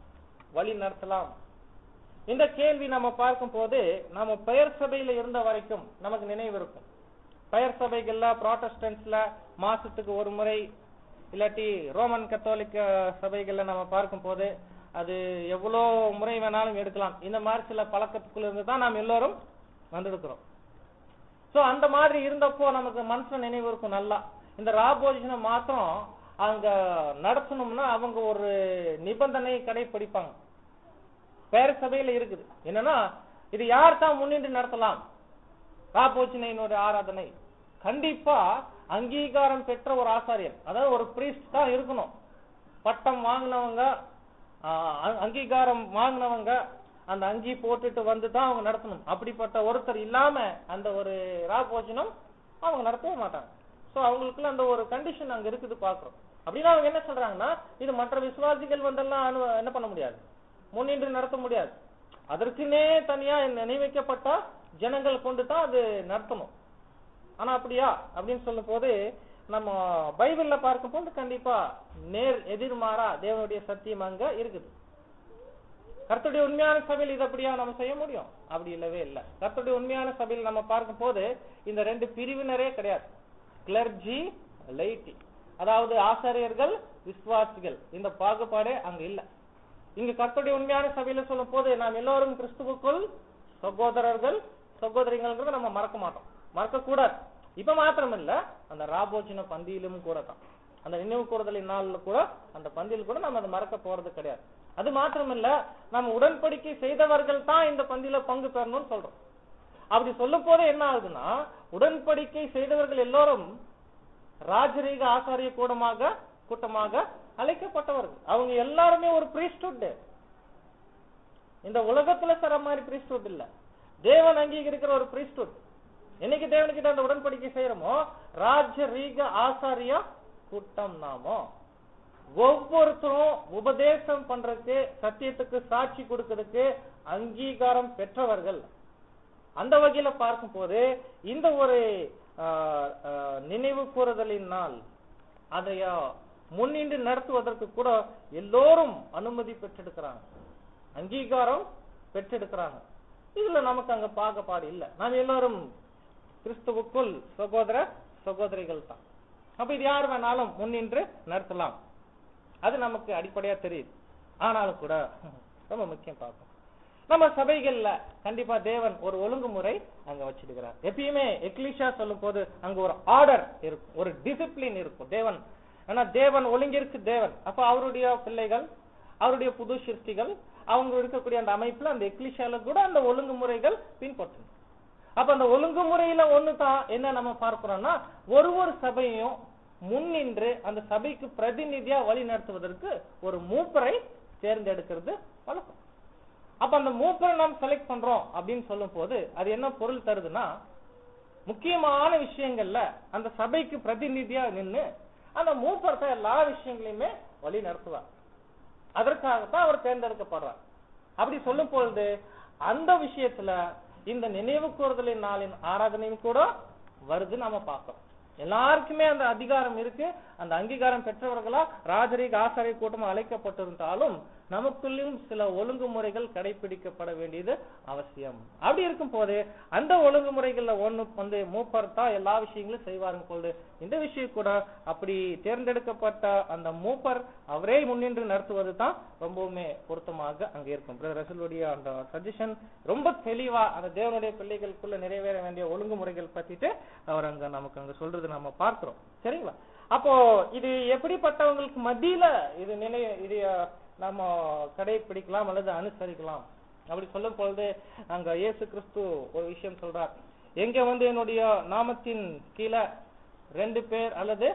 [SPEAKER 1] வழி நடத்தலாம்? இந்த கேள்வி நம்ம பார்க்கும் போது நம்ம பெயர் சபையில இருந்த வரைக்கும் நமக்கு நினைவு இருக்கும். பெயர் சபைகள்ல புராட்டஸ்டன்ட்ஸ்ல மாசத்துக்கு ஒரு முறை, இல்லாட்டி ரோமன் கத்தோலிக்க சபைகள்ல நம்ம பார்க்கும் போது அது எவ்வளோ முறை வேணாலும் எடுக்கலாம். இந்த மாதிரி சில பழக்கத்துக்குள்ள இருந்து தான் நாம் எல்லோரும் வந்திருக்கிறோம். சோ அந்த மாதிரி இருந்தப்போ நமக்கு மனசுல நினைவு இருக்கும் நல்லா. இந்த ராபோஜனம் மாத்திரம் அங்க நடத்தணும்னா அவங்க ஒரு நிபந்தனை கடைபிடிப்பாங்க. பேர சபையில இருக்குது என்னன்னா, இது யார் தான் முன்னின்று நடத்தலாம் ராபோஜனையினுடைய ஆராதனை? கண்டிப்பா அங்கீகாரம் பெற்ற ஒரு ஆசாரியர், அதாவது ஒரு பிரீஸ்ட் தான் இருக்கணும். பட்டம் வாங்கினவங்க, அங்கீகாரம் வாங்கினவங்க அந்த அங்கி போட்டுட்டு வந்து தான் அவங்க நடத்தணும். அப்படிப்பட்ட ஒருத்தர் இல்லாம அந்த ஒரு ராபோஜனம் அவங்க நடத்தவே மாட்டாங்க. சோ அவங்களுக்குள்ள அந்த ஒரு கண்டிஷன் அங்க இருக்குது பாக்குறோம். அப்படின்னா அவங்க என்ன சொல்றாங்கன்னா, இது மற்ற விசுவாசிகள் வந்தெல்லாம் என்ன பண்ண முடியாது, முன்னின்று நடத்த முடியாது. அதற்குன்னே தனியா நியமிக்கப்பட்ட ஜனங்கள் கொண்டு தான் அது நடத்தணும். ஆனா அப்படியா அப்படின்னு சொல்லும் போது நம்ம பைபிள்ல பார்க்கும் போது கண்டிப்பா நேர் எதிர்மாறா தேவனுடைய சத்தியம் அங்க இருக்குது. கர்த்தருடைய உண்மையான சபையில் இது அப்படியா நம்ம செய்ய முடியும்? அப்படி இல்லவே இல்லை. கர்த்தருடைய உண்மையான சபையில் நம்ம பார்க்கும் போது இந்த ரெண்டு பிரிவினரே கிடையாது. கிளர்ஜி, லைட்டி, அதாவது ஆசாரியர்கள், விசுவாசிகள், இந்த பாகுபாடே அங்க இல்ல. இங்க கர்த்தருடைய உண்மையான சபையில சொல்லும் போது நாம் எல்லோரும் கிறிஸ்துவுக்குள் சகோதரர்கள், சகோதரிகள் நம்ம மறக்க மாட்டோம், மறக்க கூடாது. இப்ப மாத்திரம் இல்ல, அந்த ராபோஜன பந்தியிலும் கூட தான், அந்த நினைவு கூறுதலின் நாள்ல கூட அந்த பந்தியில் கூட நம்ம அதை மறக்க போறது கிடையாது. அது மாத்திரம் இல்ல, நம்ம உடன்படிக்கை செய்தவர்கள் தான் இந்த பந்தியில பங்கு பெறணும்னு சொல்றோம். அப்படி சொல்லும் போது என்ன ஆகுதுன்னா, உடன்படிக்கை செய்தவர்கள் எல்லோரும் ராஜரீக ஆசாரிய கூட்டமாக அழைக்கப்பட்டவர்கள். அவங்க எல்லாருமே ஒரு பிரீஸ்ட்ஹுட். இந்த உலகத்துல சர மாதிரி பிரீஸ்ட்ஹுட் இல்ல, தேவன் அங்கீகரிக்கிற ஒரு பிரீஸ்ட்ஹுட். என்னைக்கு தேவனுக்கிட்ட அந்த உடன்படிக்கை செய்யறோமோ, ராஜரீக ஆசாரிய கூட்டம் நாமோ. ஒவ்வொருத்தரும் உபதேசம் பண்றதுக்கு, சத்தியத்துக்கு சாட்சி கொடுக்கிறதுக்கு அங்கீகாரம் பெற்றவர்கள். அந்த வகையில பார்க்கும் போது இந்த ஒரு நினைவு கூறுதலின் நாள் அதைய முன்னின்று நடத்துவதற்கு கூட எல்லோரும் அனுமதி பெற்றெடுக்கிறாங்க, அங்கீகாரம் பெற்றெடுக்கிறாங்க. இதுல நமக்கு அங்க பாகுபாடு இல்ல. நாம் எல்லாரும் கிறிஸ்துவுக்குள் சகோதர சகோதரிகள் தான். அப்ப இது யார் வேணாலும் முன்னின்று நடத்தலாம், அது நமக்கு அடிப்படையா தெரியுது. ஆனாலும் கூட ரொம்ப முக்கியம் பார்ப்போம், நம்ம சபைகள்ல கண்டிப்பா தேவன் ஒரு ஒழுங்குமுறை அங்க வச்சிருக்கிறார். எப்பயுமே எக்லீஷியா சொல்லும் போது அங்க ஒரு ஆர்டர் இருக்கும், ஒரு டிசிப்ளின் இருக்கும். தேவன் ஏன்னா தேவன் ஒழுங்கிற்கு தேவன். அப்ப அவருடைய பிள்ளைகள், அவருடைய புது சிருஷ்டிகள், அவங்க இருக்கக்கூடிய அந்த அமைப்புல அந்த எக்லீஷியால கூட அந்த ஒழுங்குமுறைகள் பின்பற்றணும். அப்ப அந்த ஒழுங்குமுறையில ஒண்ணுதான் என்ன நம்ம பார்க்கிறோம்னா, ஒரு சபையும் முன்னின்று அந்த சபைக்கு பிரதிநிதியா வழி நடத்துவதற்கு ஒரு மூப்பரை தேர்ந்தெடுக்கிறது வழக்கம். அப்ப அந்த மூப்பரை நாம் செலக்ட் பண்றோம் அப்படின்னு சொல்லும் போது அது என்ன பொருள் தருதுன்னா, முக்கியமான விஷயங்கள்ல அந்த சபைக்கு பிரதிநிதியா நின்று அந்த மூப்பர் தான் எல்லா விஷயங்களையுமே வழி நடத்துவார். அதற்காகத்தான் அவர் தேர்ந்தெடுக்கப்படுறார். அப்படி சொல்லும் பொழுது அந்த விஷயத்துல இந்த நினைவு கூறுதலின் நாளின் ஆராதனையும் கூட வருது நாம பார்க்கிறோம். எல்லாருக்குமே அந்த அதிகாரம் இருக்கு. அந்த அங்கீகாரம் பெற்றவர்களா ராஜரீக ஆசாரிய கூட்டம் அழைக்கப்பட்டிருந்தாலும் நமக்குள்ளும் சில ஒழுங்குமுறைகள் கடைபிடிக்கப்பட வேண்டியது அவசியம். அப்படி இருக்கும் போது அந்த ஒழுங்குமுறைகள்ல ஒண்ணு வந்து மூப்பர் தான் எல்லா விஷயங்களும் செய்வாருங்க போது இந்த விஷயம் கூட அப்படி தேர்ந்தெடுக்கப்பட்ட அந்த மூப்பர் அவரே முன்னின்று நடத்துவது தான் ரொம்பவுமே பொருத்தமாக அங்க இருக்கும். ரசூலுடைய அந்த சஜஷன் ரொம்ப தெளிவா அந்த தேவனுடைய பிள்ளைகளுக்குள்ள நிறைவேற வேண்டிய ஒழுங்குமுறைகள் பத்திட்டு அவர் அங்க நமக்கு அங்க சொல்றது நம்ம பார்க்கிறோம். சரிங்களா? அப்போ இது எப்படிப்பட்டவங்களுக்கு மத்தியில இது நம்ம கடைபிடிக்கலாம் அல்லது அனுசரிக்கலாம் அப்படி சொல்லும் பொழுது அங்க இயேசு கிறிஸ்து ஒரு விஷயம் சொல்றார். எங்க வந்து என்னுடைய நாமத்தின் கீழே 2 பேர் அல்லது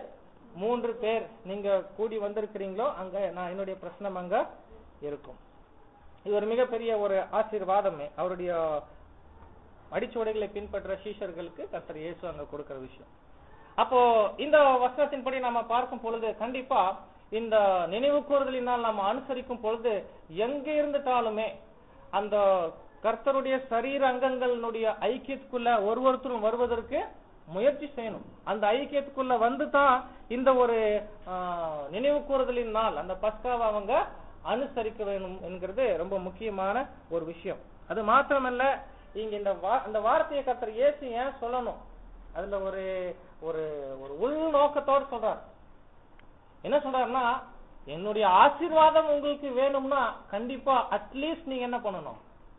[SPEAKER 1] 3 பேர் நீங்க கூடி வந்திருக்கிறீங்களோ அங்க நான் என்னுடைய பிரச்சனை அங்க இருக்கும். இது ஒரு மிகப்பெரிய ஒரு ஆசீர்வாதமே அவருடைய அடிச்சுவடைகளை பின்பற்ற சீஷர்களுக்கு கர்த்தர் இயேசு அங்க கொடுக்கிற விஷயம். அப்போ இந்த வசனத்தின்படி நாம பார்க்கும் பொழுது கண்டிப்பா இந்த நினைவு கூறுதலினால் நாம அனுசரிக்கும் பொழுது எங்க இருந்துட்டாலுமே அந்த கர்த்தருடைய சரீர அங்கங்களுடைய ஐக்கியத்துக்குள்ள ஒருத்தரும் வருவதற்கு முயற்சி செய்யணும். அந்த ஐக்கியத்துக்குள்ள வந்து தான் இந்த ஒரு நினைவு கூறுதலின் நாள் அந்த பஸ்காவை அவங்க அனுசரிக்க வேணும் என்கிறது ரொம்ப முக்கியமான ஒரு விஷயம். அது மாத்திரமல்ல, இங்க இந்த வார்த்தையை கர்த்தர் இயேசு ஏன் சொல்லணும், அதுல ஒரு ஒரு ஒரு உள்நோக்கத்தோடு சொல்றார். என்ன சொல்றாருன்னா, என்னுடைய ஆசீர்வாதம் உங்களுக்கு வேணும்னா கண்டிப்பா அட்லீஸ்ட் நீங்க என்ன பண்ணணும்,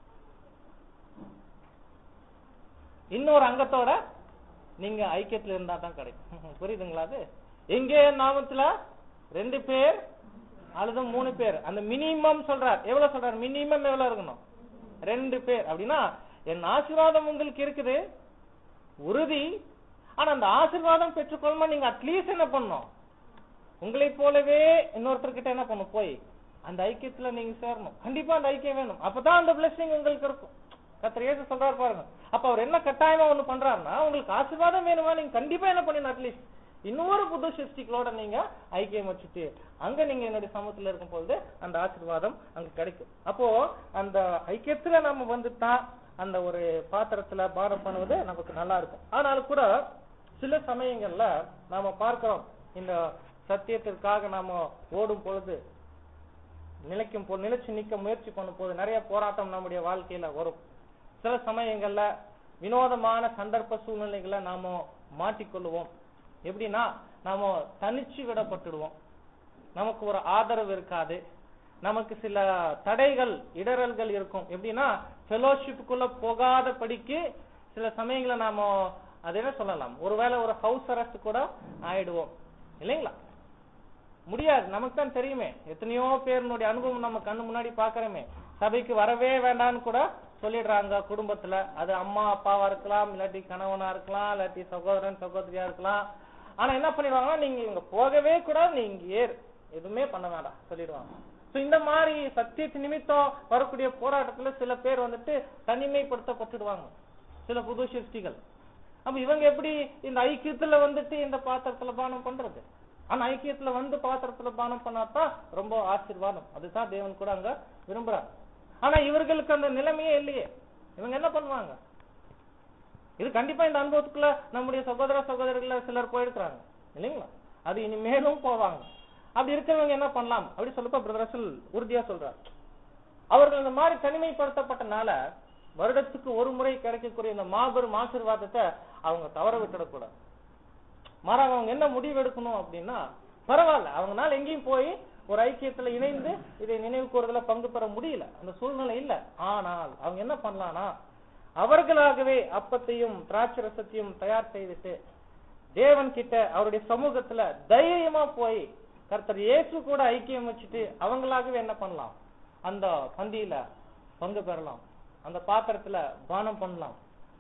[SPEAKER 1] இன்னொரு அங்கத்தோட நீங்க ஐக்கியத்துல இருந்தா தான் கிடைக்கும். புரியுதுங்களா? அது எங்கே நாமத்துல 2 பேர் அல்லது 3 பேர், அந்த மினிமம் சொல்றார். எவ்வளவு சொல்றார்? மினிமம் எவ்வளவு இருக்கணும்? 2 பேர். அப்படின்னா என் ஆசீர்வாதம் உங்களுக்கு இருக்குது உறுதி. ஆனா அந்த ஆசீர்வாதம் பெற்றுக்கொள்ளுமா நீங்க அட்லீஸ்ட் என்ன பண்ணணும், உங்களை போலவே இன்னொருத்தர்கிட்ட என்ன பண்ணும், போய் அந்த ஐக்கியத்துல நீங்க சேரணும். கண்டிப்பா அந்த ஐக்கியம் வேணும். அப்பதான் அந்த பிளெஸிங் உங்களுக்கு இருக்கும். கர்த்தர் இயேசு சொல்றாரு பாருங்க. அப்ப அவர் என்ன கட்டாயமா ஒண்ணு பண்றாருன்னா, உங்களுக்கு ஆசீர்வாதம் வேணுமா நீங்க கண்டிப்பா என்ன பண்ணணும், அட்லீஸ்ட் இன்னொரு புது சிருஷ்டிகளோட நீங்க ஐக்கியம் வச்சுட்டு அங்க நீங்க என்னுடைய சமூகத்துல இருக்கும் பொழுது அந்த ஆசீர்வாதம் அங்க கிடைக்கும். அப்போ அந்த ஐக்கியத்துல நம்ம வந்துட்டா அந்த ஒரு பாத்திரத்துல பானம் பண்ணுவது நமக்கு நல்லா இருக்கும். ஆனாலும் கூட சில சமயங்கள்ல நாம பார்க்கிறோம், இந்த சத்தியத்திற்காக நாம ஓடும் பொழுது நிலைச்சு நிக்க முயற்சி பண்ணும் போது நிறைய போராட்டம் நம்முடைய வாழ்க்கையில வரும். சில சமயங்கள்ல வினோதமான சந்தர்ப்ப சூழ்நிலைகளை நாம மாட்டிக்கொள்ளுவோம். எப்படின்னா, நாம தனிச்சு விடப்பட்டுடுவோம், நமக்கு ஒரு ஆதரவு இருக்காது, நமக்கு சில தடைகள் இடரல்கள் இருக்கும். எப்படின்னா, ஃபெலோஷிப்புக்குள்ள போகாத படிக்கு சில சமயங்களை நாம அது என்ன சொல்லலாம், ஒருவேளை ஒரு ஹவுஸ் அரெஸ்ட் கூட ஆயிடுவோம் இல்லைங்களா? முடியாது, நமக்கு தான் தெரியுமே, எத்தனையோ பேருடைய அனுபவம் நம்ம கண்ணு முன்னாடி பாக்குறோமே. சபைக்கு வரவே வேண்டாம்னு கூட சொல்லிடுறாங்க குடும்பத்துல. அது அம்மா அப்பாவா இருக்கலாம், இல்லாட்டி கணவனா இருக்கலாம், இல்லாட்டி சகோதரன் சகோதரியா இருக்கலாம். ஆனா என்ன பண்ணிடுவாங்கன்னா, நீங்க இவங்க போகவே கூடாது, நீங்க எதுவுமே பண்ண வேண்டாம் சொல்லிடுவாங்க. இந்த மாதிரி சத்தியத்து நிமித்தம் வரக்கூடிய போராட்டத்துல சில பேர் வந்துட்டு தனிமைப்படுத்தப்பட்டுடுவாங்க, சில புது சிருஷ்டிகள். அப்ப இவங்க எப்படி இந்த ஐக்கியத்துல வந்துட்டு இந்த பாத்திரத்துல பானம் பண்றது? ஆனா ஐக்கியத்துல வந்து பாத்திரத்துல பானம் பண்ணாதான் ரொம்ப ஆசீர்வாதம். அதுதான் தேவன் கூட அங்க விரும்புறார். ஆனா இவர்களுக்கு அந்த நிலைமையே இல்லையே. இவங்க என்ன பண்ணுவாங்க? இது கண்டிப்பா இந்த அனுபவத்துக்குள்ள நம்முடைய சகோதர சகோதரிகள் சிலர் போயிருக்கிறாங்க இல்லைங்களா? அது இனிமேலும் போவாங்க. அப்படி இருக்கிறவங்க என்ன பண்ணலாம் அப்படி சொல்லப்ப பிரதர் ரசல் உறுதியா சொல்றார். அவர்கள் இந்த மாதிரி தனிமைப்படுத்தப்பட்டனால வருடத்துக்கு ஒரு முறை கிடைக்கக்கூடிய இந்த மாபெரும் ஆசீர்வாதத்தை அவங்க தவற விட்டுடக்கூடாது. மாறாக அவங்க என்ன முடிவு எடுக்கணும் அப்படின்னா, பரவாயில்ல, அவங்கனால எங்கேயும் போய் ஒரு ஐக்கியத்துல இணைந்து இதை நினைவு கூறுதல பங்கு பெற முடியல, அந்த சூழ்நிலை இல்ல. ஆனால் அவங்க என்ன பண்ணலாம்னா, அவர்களாகவே அப்பத்தையும் திராட்சை ரசத்தையும் தயார் செய்துட்டு தேவன் கிட்ட அவருடைய சமூகத்துல தைரியமா போய் கர்த்தர் இயேசு கூட ஐக்கியம் வச்சுட்டு அவங்களாகவே என்ன பண்ணலாம், அந்த பந்தியில பங்கு பெறலாம், அந்த பாத்திரத்துல பானம் பண்ணலாம்.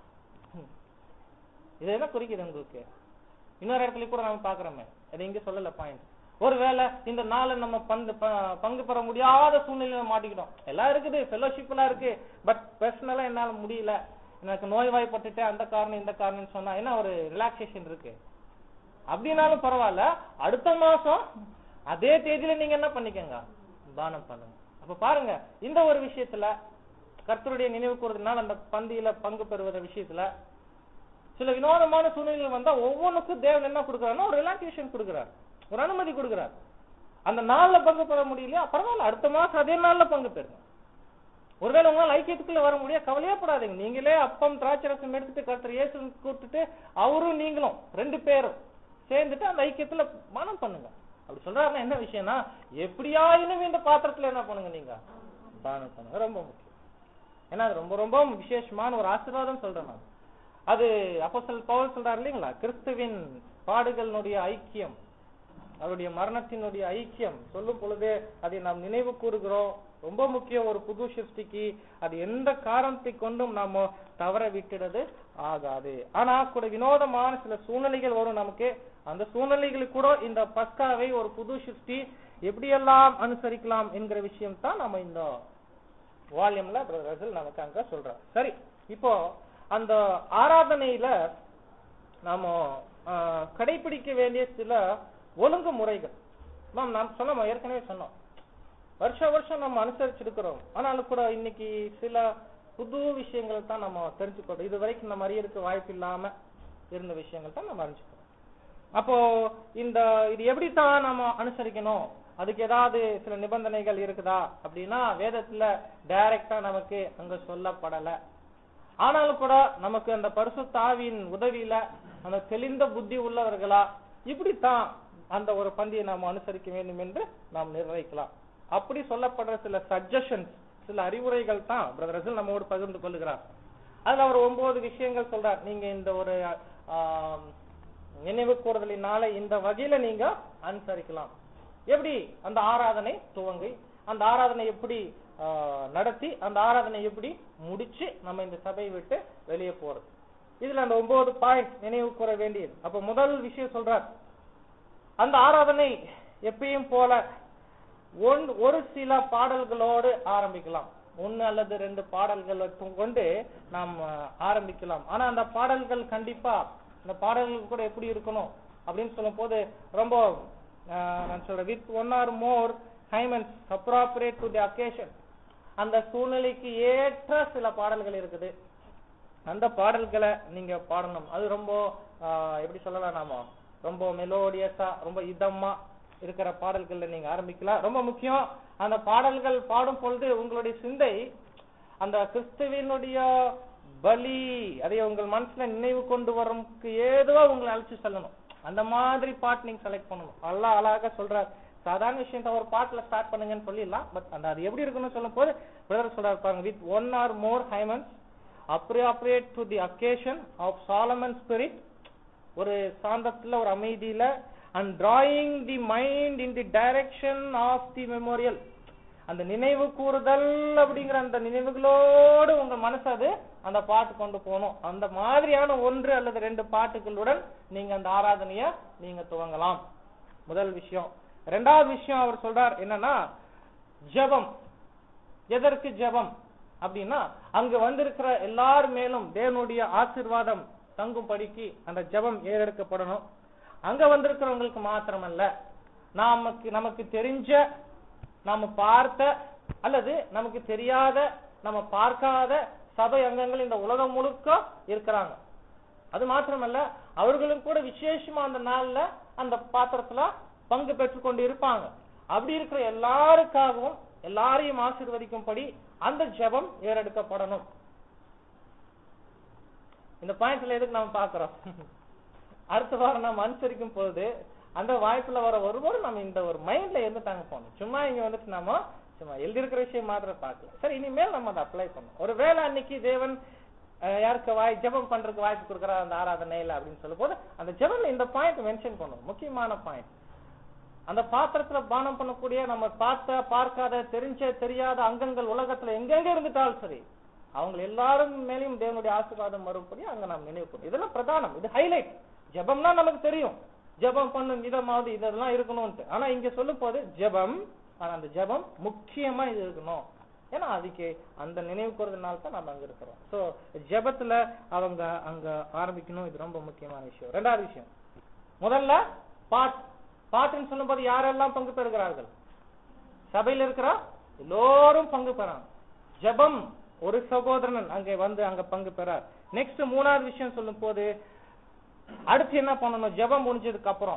[SPEAKER 1] இது என்ன குறிக்குது உங்களுக்கு? இன்னொரு இடத்துல கூட நாம பாக்குறோமே, அது இங்க சொல்லல பாயிண்ட். ஒருவேளை இந்த நாளை நம்ம பங்கு பெற முடியாத சூழ்நிலையில மாட்டிக்கிட்டோம். எல்லாம் இருக்குது, ஃபெலோஷிப் எல்லாம் இருக்கு, பட் பர்சனலா என்னால முடியல, எனக்கு நோய்வாய்ப்பட்டுட்டு அந்த காரணம் இந்த காரணம் சொன்னா என்ன ஒரு ரிலாக்ஸேஷன் இருக்கு அப்படின்னாலும் பரவாயில்ல, அடுத்த மாசம் அதே தேதியில நீங்க என்ன பண்ணிக்கங்க, தானம் பண்ணுங்க. அப்ப பாருங்க, இந்த ஒரு விஷயத்துல கர்த்தருடைய நினைவு கூறுறதுனால அந்த பந்தியில பங்கு பெறுவத விஷயத்துல சில வினோதமான சூழ்நிலைகள் வந்தா ஒவ்வொன்றுக்கும் தேவன் என்ன கொடுக்குறாருன்னா ஒரு ரிலாக்ஸேஷன் கொடுக்குறாரு, ஒரு அனுமதி கொடுக்குறாரு. அந்த நாள்ல பங்கு பெற முடியலையா பரவாயில்ல, அடுத்த மாசம் அதே நாள்ல பங்கு பெறுங்க. ஒருவேளை உங்களால் ஐக்கியத்துக்குள்ள வர முடியா, கவலையே படாதீங்க, நீங்களே அப்பம் திராட்சை ரசம் எடுத்துட்டு கர்த்தர் இயேசு கூப்பிட்டுட்டு அவரும் நீங்களும் 2 பேரும் சேர்ந்துட்டு அந்த ஐக்கியத்துல மனம் பண்ணுங்க. அப்படி சொல்றாருன்னா என்ன விஷயம்னா, எப்படியாயினும் இந்த பாத்திரத்துல என்ன பண்ணுங்க, நீங்க தானம் பண்ணுங்க. ரொம்ப முக்கியம். ஏன்னா அது ரொம்ப ரொம்ப விசேஷமான ஒரு ஆசீர்வாதம் சொல்றேன் நான். அது அப்போஸ்தலன் பவுல் சொல்றாரு இல்லைங்களா, கிறிஸ்துவின் பாடுகளினுடைய ஐக்கியம், அவருடைய மரணத்தினுடைய ஐக்கியம் சொல்லும் பொழுது அதை நாம் நினைவு கூறுகிறோம். ரொம்ப முக்கியம் ஒரு புது சிருஷ்டிக்கு. அது எந்த காரணத்தை கொண்டும் நாம தவற விட்டுறது ஆகாது. ஆனா கூட வினோதமான சில சூழ்நிலைகள் வரும் நமக்கு. அந்த சூழ்நிலைகளுக்கு கூட இந்த பஸ்காவை ஒரு புது சிருஷ்டி எப்படியெல்லாம் அனுசரிக்கலாம் என்கிற விஷயம் தான் நம்ம இந்த வால்யூம்ல பிரதர் நமக்கு அங்க சொல்றோம். சரி, இப்போ அந்த ஆராதனையில நாம கடைபிடிக்க வேண்டிய சில ஒழுங்கு முறைகள் நாம் சொன்னோம், ஏற்கனவே சொன்னோம், வருஷம் நம்ம அனுசரிச்சிருக்கிறோம். ஆனாலும் கூட இன்னைக்கு சில புது விஷயங்கள் தான் நம்ம தெரிஞ்சுக்கிறோம். இது வரைக்கும் நம்ம அறியறதுக்கு வாய்ப்பு இல்லாம இருந்த விஷயங்கள் தான் நம்ம அறிஞ்சுக்கிறோம். அப்போ இது எப்படித்தான் நம்ம அனுசரிக்கணும் அதுக்கு ஏதாவது சில நிபந்தனைகள் இருக்குதா அப்படின்னா வேதத்துல டைரக்டா நமக்கு அங்க சொல்லப்படல. ஆனாலும் கூட நமக்கு அந்த பரிசுத்த ஆவியின் உதவியில அந்த தெளிந்த புத்தி உள்ளவர்களா இப்படித்தான் அந்த ஒரு பந்தியை நாம் அனுசரிக்க வேண்டும் என்று நாம் நிர்ணயிக்கலாம். அப்படி சொல்லப்படுற சில சஜஷன்ஸ், சில அறிவுரைகள் தான் பிரதர் ரசல் நம்மோடு பகிர்ந்து கொள்ளுகிறார். அதுல அவர் 9 விஷயங்கள் சொல்றார். நீங்க இந்த ஒரு நினைவு கூறுதலினால இந்த வகையில நீங்க அனுசரிக்கலாம். எப்படி அந்த ஆராதனை துவங்கி, அந்த ஆராதனை எப்படி நடத்தி, அந்த ஆராதனை எப்படி முடிச்சு நம்ம இந்த சபையை விட்டு வெளியே போறது. இதுல அந்த 9 பாயிண்ட் நினைவு கூற வேண்டியது. அப்ப முதல் விஷயம் சொல்றார், அந்த ஆராதனை எப்பயும் போல ஒரு சில பாடல்களோடு ஆரம்பிக்கலாம். 1 அல்லது 2 பாடல்களை கொண்டு நாம் ஆரம்பிக்கலாம். ஆனா அந்த பாடல்கள் கண்டிப்பா இந்த பாடல்கள் கூட எப்படி இருக்கணும் அப்படின்னு சொல்லும் போது ரொம்ப நான் சொல்றேன், with 1 or more hymns appropriate to the occasion. அந்த சூழ்நிலைக்கு ஏற்ற சில பாடல்கள் இருக்குது, அந்த பாடல்களை நீங்க பாடணும். அது ரொம்ப எப்படி சொல்லலாம், நாம ரொம்ப மெலோடியஸா ரொம்ப இதமா இருக்கிற பாடல்கள்ல நீங்க ஆரம்பிக்கலாம். ரொம்ப முக்கியம், அந்த பாடல்கள் பாடும் பொழுது உங்களுடைய சிந்தை அந்த கிறிஸ்துவினுடைய பலி அதை உங்கள் மனசுல நினைவு கொண்டு வரக்கு ஏதோ உங்களை அழைச்சு செல்லணும். அந்த மாதிரி பாட்டு நீங்க செலக்ட் பண்ணணும். அல்லாஹ் அழகா சொல்றார், சாதாரண விஷயத்த ஒரு பாட்டுல ஸ்டார்ட் பண்ணுங்கன்னு சொல்லிடலாம், பட் அந்த அது எப்படி இருக்குன்னு சொல்லும் போது பிரதர் சொல்றாரு பாருங்க, with 1 or more hymns appropriate to the occasion of Solomon's spirit, ஒரு சாந்தத்துல ஒரு அமைதியில, and drawing the mind in the direction of the memorial, அந்த நினைவு கூறுதல் அப்படிங்கிற அந்த நினைவுகளோடு உங்க மனசு அது அந்த பாட்டு கொண்டு போகணும். அந்த மாதிரியான 1 அல்லது 2 பாட்டுகளுடன் நீங்க அந்த ஆராதனைய நீங்க துவங்கலாம். முதல் விஷயம். 2வது விஷயம் அவர் சொல்றார் என்னன்னா, ஜெபம். எதற்கு ஜெபம் அப்படின்னா, அங்க வந்திருக்கிற எல்லார் மேலும் தேவனுடைய ஆசீர்வாதம் தங்கும்படிக்கு அந்த ஜெபம் ஏறெடுக்கப்படணும். அங்க வந்திருக்கிறவங்களுக்கு மாத்திரமல்ல, நமக்கு தெரிஞ்ச, நாம பார்த்த அல்லது நமக்கு தெரியாத, நம்ம பார்க்காத சபை அங்கங்கள் இந்த உலகம் முழுக்க இருக்கிறாங்க. அது மாத்திரமல்ல, அவர்களும் கூட விசேஷமா அந்த நாள்ல அந்த பாத்திரத்துல பங்கு பெற்றுக் கொண்டு இருப்பாங்க. அப்படி இருக்கிற எல்லாருக்காகவும் எல்லாரையும் ஆசீர்வதிக்கும்படி அந்த ஜெபம் ஏறெடுக்கப்படணும். இந்த பாயிண்ட்ல எதுக்கு நாம பாக்குறோம், அடுத்த வாரம் நாம் அனுசரிக்கும் போது அந்த வாய்ப்புல வர ஒருவரும் நம்ம இந்த ஒரு மைண்ட்ல இருந்துட்டாங்க போகணும். சும்மா இங்க வந்துட்டு நாம சும்மா எழுதியிருக்கிற விஷயம் மாத்திரம் பார்க்கல. சரி, இனிமேல் நம்ம அதை அப்ளை பண்ணணும். ஒருவேளை அன்னைக்கு தேவன் யாருக்கு ஜெபம் பண்றதுக்கு வாய்ப்பு கொடுக்குற அந்த ஆராதனையில அப்படின்னு சொல்லும் போது அந்த ஜெபம் இந்த பாயிண்ட் மென்ஷன் பண்ணணும். முக்கியமான பாயிண்ட், அந்த பாத்திரத்துல பானம் பண்ணக்கூடிய நம்ம பார்க்காத தெரியாத அங்கங்கள் உலகத்துல எங்கெங்க இருந்துட்டாலும் சரி, அவங்க எல்லாரும் மேலேயும் தேவனுடைய ஆசீர்வாதம் வரும்படி அங்க நாம் நினைவு பண்ணணும். இதெல்லாம் பிரதானம், இது ஹைலைட். ஜெபம்னா நமக்கு தெரியும், ஜெபம் பண்ணும் விதமாவது இதெல்லாம் இருக்கணும்ட்டு. ஆனா இங்க சொல்லும் போது ஜெபம், ஆனா அந்த ஜெபம் முக்கியமா இது இருக்கணும். ஏன்னா அதுக்கு அந்த நினைவு கூறதுனால தான் நம்ம அங்க இருக்கிறோம். சோ ஜெபத்துல அவங்க அங்க ஆரம்பிக்கணும். இது ரொம்ப முக்கியமான விஷயம். 2வது விஷயம், முதல்ல பாட்டுன்னு சொல்லும் போது யாரெல்லாம் பங்கு பெறுகிறார்கள்? சபையில இருக்கிற எல்லோரும் பங்கு பெறாங்க. ஜெபம் ஒரு சகோதரன் அங்க பங்கு பெறார். நெக்ஸ்ட் 3வது விஷயம் சொல்லும் போது அடுத்து என்ன பண்ணணும், ஜெபம் முடிஞ்சதுக்கு அப்புறம்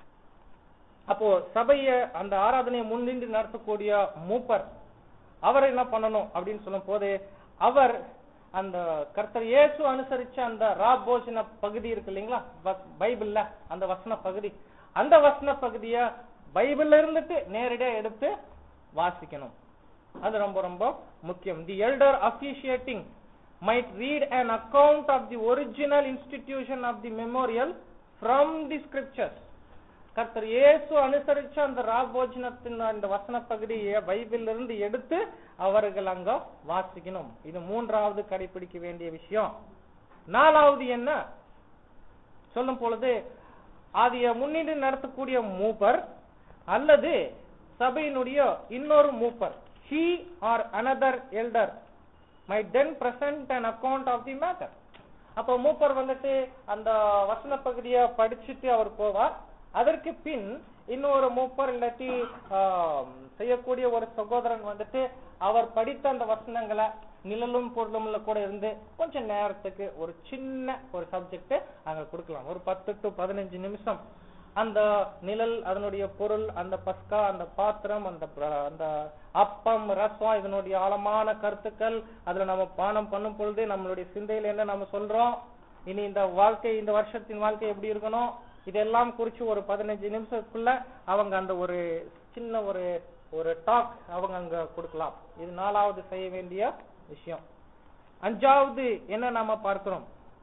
[SPEAKER 1] அப்போ சபைய அந்த ஆராதனையை முன்னின்று நடத்தக்கூடிய மூப்பர் அவர் என்ன பண்ணணும் அப்படின்னு சொல்லும் போது, அவர் அந்த கர்த்தர் இயேசு அனுசரிச்ச அந்த ராபோஜன பகுதி இருக்கு இல்லைங்களா பைபிள்ல, அந்த வசன பகுதி, அந்த வசன பகுதிய பைபிள்ல இருந்துட்டு நேரடியா எடுத்து வாசிக்கணும். அது ரொம்ப ரொம்ப முக்கியம். The elder officiating might read an account of the original institution of the memorial from the scriptures. கர்த்தர் இயேசு அனுசரிச்ச அந்த ராபோஜனத்தின் அந்த வசன பகுதியை பைபிள்ல இருந்து எடுத்து அவர்கள் அங்க வாசிக்கணும். இது 3வது கடைபிடிக்க வேண்டிய விஷயம். 4வது என்ன சொல்லும் பொழுது, அதைய முன்னின்று நடத்தக்கூடிய மூப்பர் அல்லது சபையினுடைய இன்னொரு மூப்பர், he or another elder might then present an account of the matter. அப்ப மூப்பர் வந்துட்டு அந்த வசன பகுதியை படிச்சுட்டு அவர் போவார். அதற்கு பின் இன்னொரு மூப்பர் இல்லாட்டி செய்யக்கூடிய ஒரு சகோதரன் வந்துட்டு அவர் படித்த அந்த வசனங்களை நிழலும் பொருளும் கூட இருந்து கொஞ்சம் நேரத்துக்கு ஒரு சின்ன ஒரு சப்ஜெக்ட் அங்க கொடுக்கலாம். ஒரு 10 to 15 நிமிஷம் அந்த நிழல், அதனுடைய பொருள், அந்த பஸ்கா, அந்த பாத்திரம், அந்த அப்பம், ரசம், இதனுடைய ஆழமான கருத்துக்கள், அதுல நம்ம பானம் பண்ணும் பொழுது நம்மளுடைய சிந்தையில என்ன நம்ம சொல்றோம், இனி இந்த வாழ்க்கை, இந்த வருஷத்தின் வாழ்க்கை எப்படி இருக்கணும், இதெல்லாம் குறிச்சு ஒரு 15 நிமிஷத்துக்குள்ள அவங்க அந்த ஒரு சின்ன ஒரு டாக் அவங்க அங்க கொடுக்கலாம். இது 4வது செய்ய வேண்டிய விஷயம். 5வது என்ன நாம பார்க்கிறோம்,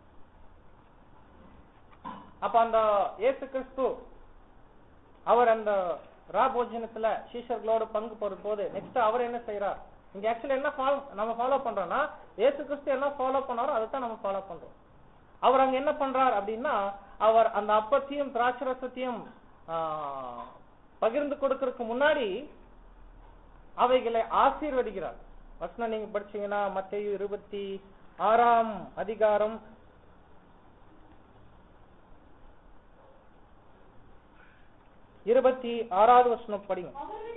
[SPEAKER 1] அப்ப அந்த இயேசு கிறிஸ்து அவர் அந்த ராபோஜனத்துல சீஷர்களோட பங்கு போடும் போது நெக்ஸ்ட் அவர் என்ன செய்யறார், இங்க ஆக்சுவலி என்ன நம்ம ஃபாலோ பண்றோம்னா, இயேசு கிறிஸ்து என்ன ஃபாலோ பண்ணாரோ அதை தான் நம்ம ஃபாலோ பண்றோம். அவர் அங்க என்ன பண்றார் அப்படின்னா, அவர் அந்த அப்பத்தையும் திராட்சரசத்தையும் பகிர்ந்து கொடுக்கறதுக்கு முன்னாடி அவைகளை ஆசீர்வதிக்கிறார். வசனம் நீங்க படிச்சீங்கன்னா மத்தேயு 26ஆம் அதிகாரம் 26வது வசனம் படிங்க.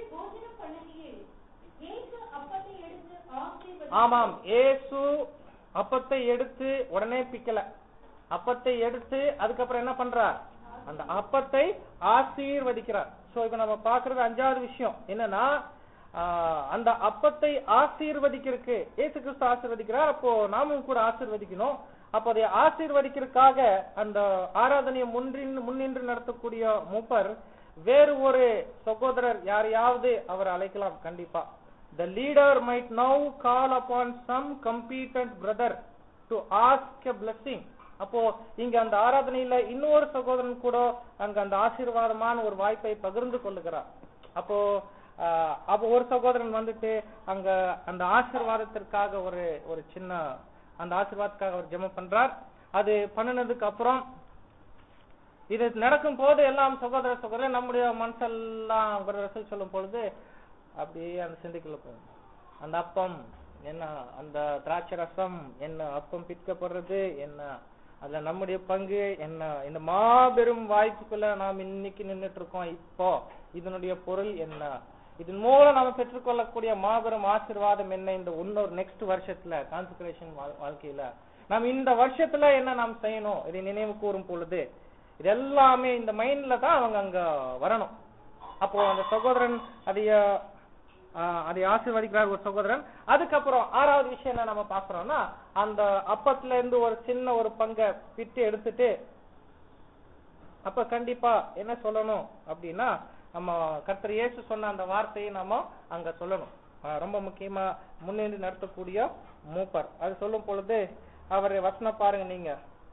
[SPEAKER 1] ஆமாம், இயேசு அப்பத்தை எடுத்து உடனே பிக்கல, அப்பத்தை எடுத்து அதுக்கப்புறம் என்ன பண்றார், அந்த அப்பத்தை ஆசீர்வதிக்கிறார். சோ இப்ப நம்ம பாக்குறது 5வது விஷயம் என்னன்னா, அந்த அப்பத்தை ஆசீர்வதிக்கிறதுக்கு இயேசு கிறிஸ்து ஆசீர்வதிக்கிறார், அப்போ நாமும் கூட ஆசீர்வதிக்கணும். அப்போ அதை ஆசீர்வதிக்கிறதுக்காக அந்த ஆராதனையை முன்னின்று நடத்தக்கூடிய மூப்பர் வேறு ஒரு சகோதரர் யாரையாவது அவர் அழைக்கலாம் கண்டிப்பா. The leader might now call upon some competent brother to ask a blessing. அப்போ இங்க அந்த ஆராதனையில இன்னொரு சகோதரன் கூட அங்க அந்த ஆசீர்வாதமான ஒரு வாய்ப்பை பகிர்ந்து கொள்ளுகிறார். அப்போ ஒரு சகோதரன் வந்துட்டு அங்க அந்த ஆசீர்வாதத்திற்காக ஒரு சின்ன அந்த ஆசீர்வாதத்துக்காக அவர் ஜெபம் பண்றார். அது பண்ணினதுக்கு அப்புறம் இது நடக்கும் போது எல்லாம் சகோதரர் நம்முடைய மனசெல்லாம் சொல்லும் பொழுது அப்படியே அந்த சிந்தைக்குள்ள போகும். அந்த அப்பம் என்ன, அந்த திராட்சை ரசம் என்ன, அப்பம் பிற்கப்படுறது என்ன, அதுல நம்முடைய பங்கு என்ன, இந்த மாபெரும் வாய்ப்புக்குள்ள நாம் இன்னைக்கு நின்றுட்டு இருக்கோம். இப்போ இதனுடைய பொருள் என்ன, இதன் மூலம் நாம பெற்றுக்கொள்ளக்கூடிய மாபெரும் ஆசீர்வாதம் என்ன, இந்த இன்னொரு நெக்ஸ்ட் வருஷத்துல கான்செக்ரேஷன் வாழ்க்கையில நாம் இந்த வருஷத்துல என்ன நாம் செய்யணும், இதை நினைவு கூறும் பொழுது இது எல்லாமே இந்த மைண்ட்ல தான் அவங்க அங்க வரணும். அப்போ அந்த சகோதரன் அதை ஆசீர்வதிக்கிறார் ஒரு சகோதரன். அதுக்கப்புறம் 6வது விஷயம் என்ன நம்ம பாக்குறோம்னா, அந்த அப்பத்துல இருந்து ஒரு சின்ன ஒரு பங்கை பிட்டு எடுத்துட்டு அப்ப கண்டிப்பா என்ன சொல்லணும் அப்படின்னா, நம்ம கர்த்தர் இயேசு சொன்ன அந்த வார்த்தையை நம்ம அங்க சொல்லணும். ரொம்ப முக்கியமா முன்னின்று நடத்தக்கூடிய மூப்பர் அது சொல்லும் பொழுது அவர் வசனம் பாருங்க நீங்க.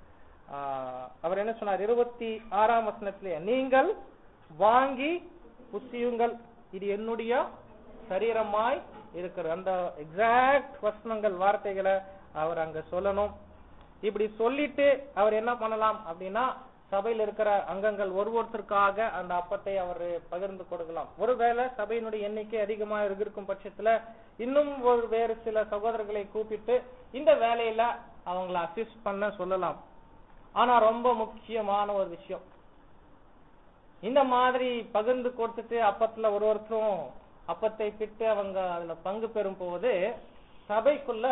[SPEAKER 1] அவர் என்ன சொன்னார் 26ஆம் வசனத்திலே, நீங்கள் வாங்கி புசியுங்கள், இது என்னுடைய சரீரமாய் இருக்கிற அந்த எக்ஸாக்ட் வசனங்கள் வார்த்தைகளை அவர் அங்க சொல்லணும். இப்படி சொல்லிட்டு அவர் என்ன பண்ணலாம் அப்படின்னா, சபையில் இருக்கிற அங்கங்கள் ஒருத்தருக்காக அந்த அப்பத்தை அவர் பகிர்ந்து கொடுக்கலாம். ஒருவேளை சபையினுடைய எண்ணிக்கை அதிகமா இருக்கும் பட்சத்துல இன்னும் வேறு சில சகோதரர்களை கூப்பிட்டு இந்த வேலையில அவங்களை அசிஸ்ட் பண்ண சொல்லலாம். ஆனா ரொம்ப முக்கியமான ஒரு விஷயம், இந்த மாதிரி பகிர்ந்து கொடுத்துட்டு அப்பத்துல ஒருத்தரும் அப்பத்தை பிட்டு அவங்க அதுல பங்கு பெறும் போது சபைக்குள்ள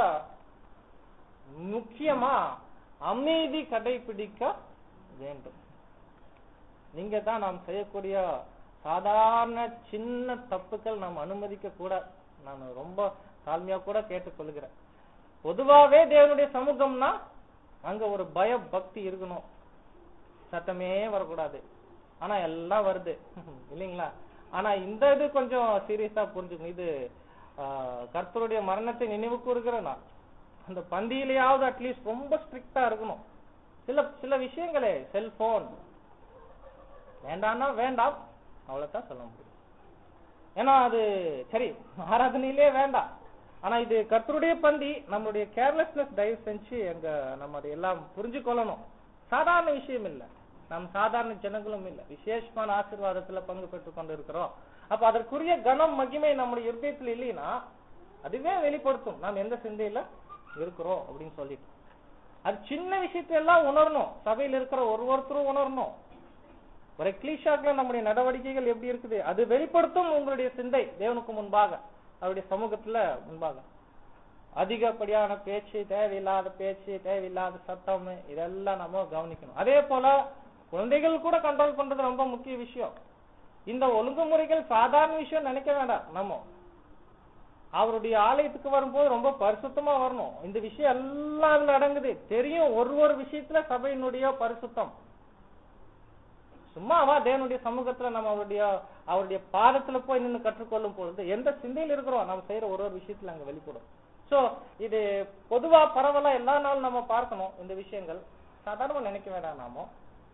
[SPEAKER 1] முக்கியமா அமைதி கடைபிடிக்க வேண்டும். நீங்க தான் நாம் செய்யக்கூடிய சாதாரண சின்ன தப்புக்கள் நாம் அனுமதிக்க கூட, நான் ரொம்ப தாழ்மையா கூட கேட்டுக்கொள்கிறேன். பொதுவாவே தேவனுடைய சமூகம்னா அங்க ஒரு பய பக்தி இருக்கணும், சத்தமே வரக்கூடாது. ஆனா எல்லாம் வருது இல்லைங்களா? ஆனா இந்த இது கொஞ்சம் சீரியஸா புரிஞ்சுக்கணும். இது கர்த்தருடைய மரணத்தை நினைவு கூறுகிறேன்னா அந்த பந்தியிலேயாவது அட்லீஸ்ட் ரொம்ப ஸ்ட்ரிக்டா இருக்கணும். சில விஷயங்களே, செல்போன் வேண்டாம்னா வேண்டாம், அவ்வளவுதான் சொல்ல முடியும். ஏன்னா அது சரி ஆராதனையிலே வேண்டாம். ஆனா இது கர்த்தருடைய பந்தி, நம்மளுடைய கேர்லெஸ்னஸ் தயவு செஞ்சு அங்க நம்ம அதை எல்லாம் புரிஞ்சு கொள்ளணும். சாதாரண விஷயம் இல்ல, நாம் சாதாரண ஜனங்களும் இல்ல, விசேஷமான ஆசீர்வாதத்துல பங்கு பெற்றுக் கொண்டு இருக்கிறோம். அப்ப அதற்குரிய கனம் மகிமை நம்முடைய இருதயத்தில் இல்லைன்னா அதுவே வெளிப்படுத்தும் நாம் எந்த சிந்தையில இருக்கிறோம் அப்படின்னு சொல்லிட்டு. அது சின்ன விஷயத்தையெல்லாம் உணரணும், சபையில் இருக்கிற ஒருத்தரும் உணரணும். ஒரு எக்லீஷியாக்குல நம்முடைய நடவடிக்கைகள் எப்படி இருக்குது அது வெளிப்படுத்தும் உங்களுடைய சிந்தை தேவனுக்கு முன்பாக, அவருடைய சமூகத்துல முன்பாக. அதிகப்படியான பேச்சு, தேவையில்லாத பேச்சு, தேவையில்லாத சத்தம், இதெல்லாம் நம்ம கவனிக்கணும். அதே போல குழந்தைகள் கூட கண்ட்ரோல் பண்றது ரொம்ப முக்கிய விஷயம். இந்த ஒழுங்குமுறைகள் சாதாரண விஷயம் நினைக்க வேண்டாம். நம்ம அவருடைய ஆலயத்துக்கு வரும்போது ரொம்ப பரிசுத்தமா வரணும். இந்த விஷயம் எல்லாம் அதுல அடங்குது. தெரியும் ஒரு விஷயத்துல சபையினுடைய பரிசுத்தம். சும்மாவா தேவனுடைய சமூகத்துல நம்ம அவருடைய பாதத்துல போய் நின்று கற்றுக்கொள்ளும் பொழுது எந்த சிந்தையில் இருக்கிறோம் நம்ம செய்யற ஒரு விஷயத்துல அங்க வெளிப்படும். சோ இது பொதுவா பரவலா எல்லா நாளும் நம்ம பார்க்கணும். இந்த விஷயங்கள் சாதாரணமா நினைக்க வேண்டாம். நாம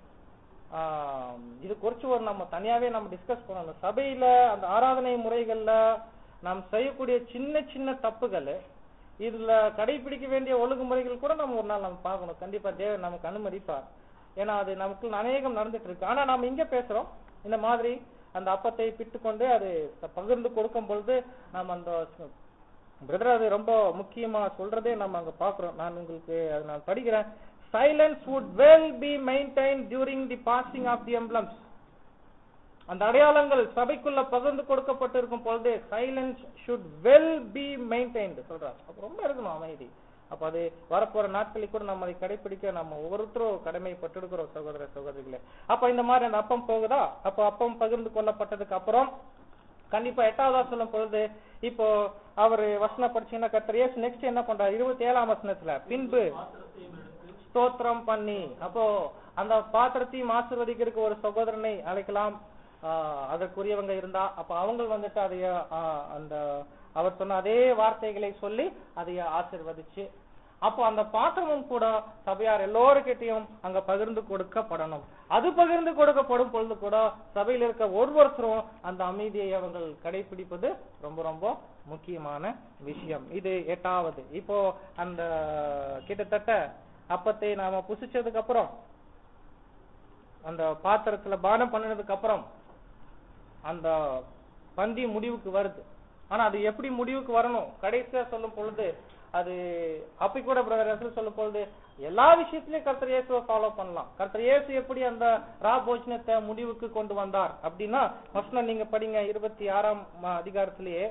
[SPEAKER 1] இது குறிச்சு நம்ம தனியாவே நம்ம டிஸ்கஸ் பண்ணணும். சபையில அந்த ஆராதனை முறைகள்ல நாம் செய்யக்கூடிய சின்ன சின்ன தப்புகள், இதுல கடைபிடிக்க வேண்டிய ஒழுங்குமுறைகள் கூட நம்ம ஒரு நாள் நம்ம பார்க்கணும். கண்டிப்பா தேவன் நமக்கு அனுமதிப்பார். ஏன்னா அது நமக்கு அநேகம் நடந்துட்டு இருக்கு. ஆனா நாம இங்க பேசுறோம் இந்த மாதிரி அந்த அப்பத்தை பிட்டு கொண்டு அது பகிர்ந்து கொடுக்கும் பொழுது நம்ம அந்த பிரதர் அது ரொம்ப முக்கியமா சொல்றதே நம்ம அங்க பாக்குறோம். நான் உங்களுக்கு நான் படிக்கிறேன். Silence would well be maintained during the passing of the emblems. அந்த அடையாளங்கள் சபைக்குள்ள பகிர்ந்து கொடுக்கப்பட்டிருக்கும் பொழுது silence should well be maintained சொல்றார். அப்ப ரொம்ப இருக்கணும் அமைதி. அப்ப அது வரப்போற நாட்களில் கூட நம்ம அதை கடைபிடிக்க நம்ம ஒவ்வொருத்தரும் கடமைப்பட்டிருக்கிறோம் சகோதர சகோதரிகளே. அப்ப இந்த மாதிரி அந்த அப்பம் போகுதா, அப்ப அப்பம் பகிர்ந்து கொள்ளப்பட்டதுக்கு அப்புறம் கண்டிப்பா 8வது சொல்லும் பொழுது இப்போ அவரு வசனம் படிச்சீங்கன்னா கர்த்தர் இயேசு நெக்ஸ்ட் என்ன பண்றாரு 27ஆம் வசனத்துல பின்பு ஸ்தோத்திரம் பண்ணி, அப்போ அந்த பாத்திரத்தையும் ஆசீர்வதிக்கிறதுக்கு ஒரு சகோதரனை அழைக்கலாம் அதற்குரியவங்க இருந்தா, அப்ப அவங்க வந்துட்டு அதைய அந்த அவர் சொன்ன அதே வார்த்தைகளை சொல்லி அதைய ஆசீர்வதிச்சு, அப்போ அந்த பாத்திரமும் கூட சபையார் எல்லோருக்கிட்டையும் அங்க பகிர்ந்து கொடுக்கப்படணும். அது பகிர்ந்து கொடுக்கப்படும் பொழுது கூட சபையில் இருக்க ஒவ்வொருத்தரும் அந்த அமைதியை அவங்க கடைபிடிப்பது ரொம்ப ரொம்ப முக்கியமான விஷயம். இது 8வது. இப்போ அந்த கிட்டத்தட்ட அப்பத்தை நாம புசிச்சதுக்கு அப்புறம் அந்த பாத்திரத்துல பானம் பண்ணினதுக்கு அப்புறம் அந்த பந்தி முடிவுக்கு வருது. ஆனா அது எப்படி முடிவுக்கு வரணும் கடைசியா சொல்லும் பொழுது அது அப்படி கூட பிரதர் சொல்லும் பொழுது எல்லா விஷயத்திலயும் கர்த்தர் இயேசுவை ஃபாலோ பண்ணலாம். கர்த்தர் இயேசு எப்படி அந்த ராபோஜனத்தை முடிவுக்கு கொண்டு வந்தார் அப்படின்னா வசனம் நீங்க படிங்க 26ஆம் அதிகாரத்திலேயே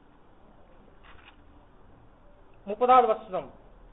[SPEAKER 1] 30வது வசனம்.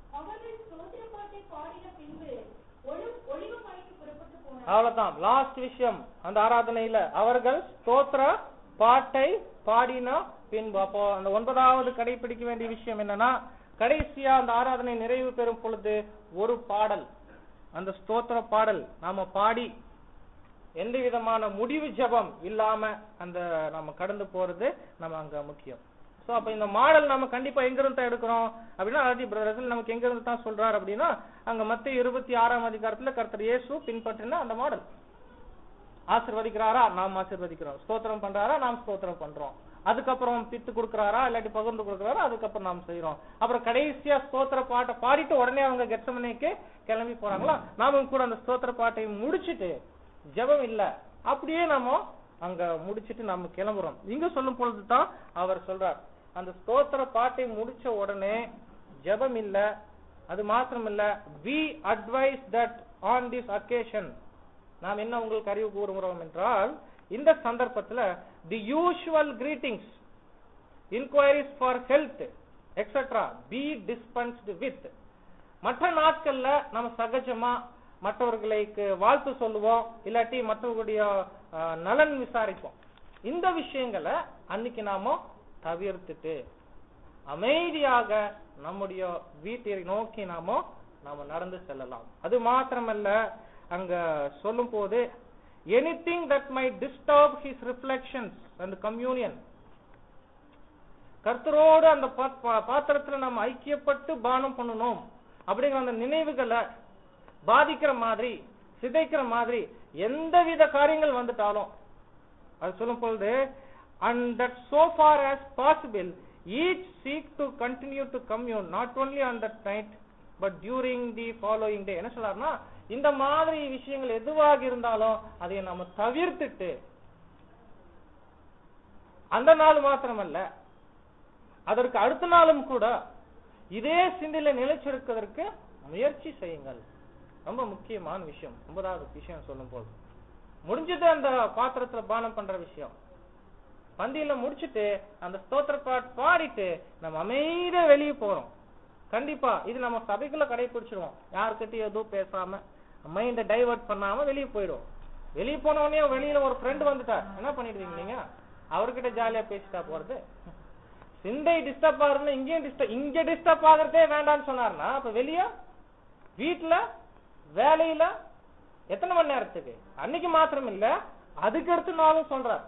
[SPEAKER 1] அவ்வளவுதான் லாஸ்ட் விஷயம். அந்த ஆராதனையில அவர்கள் ஸ்தோத்திர பாட்டை பாடின பின்பு, அப்போ அந்த 9வது கடைபிடிக்க வேண்டிய விஷயம் என்னன்னா கடைசியா அந்த ஆராதனை நிறைவு பெறும் பொழுது ஒரு பாடல், அந்த ஸ்தோத்திர பாடல் நாம பாடி எந்த விதமான முடிவு ஜெபம் இல்லாம அந்த நம்ம கடந்து போறது நம்ம அங்க முக்கியம். சோ அப்ப இந்த மாடல் நம்ம கண்டிப்பா எங்க இருந்து தான் எடுக்கிறோம் அப்படின்னா பிரதர் நமக்கு எங்க இருந்து தான் சொல்றாரு அப்படின்னா அங்க மத்தேயு 26ஆம் அதிகாரத்துல கர்த்தர் இயேசு பின்பற்றின அந்த மாடல். ஆசீர்வதிக்கிறாரா நாம் ஆசீர்வதிக்கிறோம், ஸ்தோத்திரம் பண்றாரா நாம் ஸ்தோத்திரம் பண்றோம், அதுக்கப்புறம் பித்து கொடுக்கறாரா இல்லாட்டி பகிர்ந்து கொடுக்கறாரா அதுக்கப்புறம் நாம் செய்யறோம். அப்புறம் கடைசியா ஸ்தோத்திர பாட்டை பாடிட்டு உடனே அவங்க கெத்செமனேக்கு கிளம்பி போறாங்களா, நாமும் கூட அந்த ஸ்தோத்திர பாட்டை முடிச்சுட்டு ஜெபம் இல்ல அப்படியே நாம அங்க முடிச்சிட்டு நம்ம கிளம்புறோம். இங்க சொல்லும் பொழுதுதான் அவர் சொல்றார் அந்த ஸ்தோத்திர பாட்டை முடிச்ச உடனே ஜெபம் இல்ல. அது மாத்திரம் இல்ல, we advise that on this occasion நாம் என்ன உங்களுக்கு அறிவு கூறுகிறோம் என்றால் இந்த சந்தர்ப்பத்துல the usual greetings, inquiries for health etc be dispensed with. மற்ற நாட்கள்ல நம்ம சகஜமா மற்றவர்களுக்கு வாழ்த்து சொல்லுவோம், இல்லாட்டி மற்றவர்களுடைய நலன் விசாரிப்போம். இந்த விஷயங்களை அன்னைக்கு நாம தவிர்த்துட்டு அமைதியாக நம்முடைய வீட்டை நோக்கி நாம நடந்து செல்லலாம். அது மாத்திரமல்ல அங்க சொல்லும் போது anything that might disturb his reflections and communion, கர்த்தரோடு அந்த பாத்திரத்துல நம்ம ஐக்கியப்பட்டு பானம் பண்ணணும் அப்படிங்கிற அந்த நினைவுகளை பாதிக்கிற மாதிரி சிதைக்கிற மாதிரி எந்தவித காரியங்கள் வந்துட்டாலும் அது சொல்லும் பொழுது and that so far as possible each seek to continue to commune not only on that night but during the following day. என்ன சொல்றாருன்னா இந்த மாதிரி விஷயங்கள் எதுவாக இருந்தாலும் அதை நம்ம தவிர்த்துட்டு அந்த நாள் மாத்திரமல்ல அதற்கு அடுத்த நாளும் கூட இதே சிந்தையில நிலைச்சிருக்கிறதுக்கு முயற்சி செய்யுங்கள். ரொம்ப முக்கியமான விஷயம். 9வது விஷயம் சொல்லும் போது முடிஞ்சது அந்த பாத்திரத்துல பானம் பண்ற விஷயம் பந்தியில முடிச்சுட்டு அந்த ஸ்தோத்திர பாட்டு பாடிட்டு நம்ம அமைதியா வெளியே போறோம். கண்டிப்பா இது நம்ம சபைக்குள்ள கடைபிடிச்சிருவோம். யாருக்கிட்டையும் எதுவும் பேசாம மைண்டை டைவர்ட் பண்ணாம வெளியே போயிடும். வெளியே போனவனே வெளியில ஒரு ஃப்ரெண்ட் வந்துட்டார், என்ன பண்ணிடுவீங்க நீங்க? அவர்கிட்ட ஜாலியா பேசிட்டா போறது. சிந்தை டிஸ்டர்ப் ஆகுதுன்னு இங்க டிஸ்டர்ப் ஆகுறதே வேண்டாம்னு சொன்னார்னா, அப்ப வெளியே வீட்டுல வேலையில எத்தனை மணி நேரத்துக்கு? அன்னைக்கு மாத்திரம் இல்ல, அதுக்கு அடுத்த நாளும் சொல்றார்.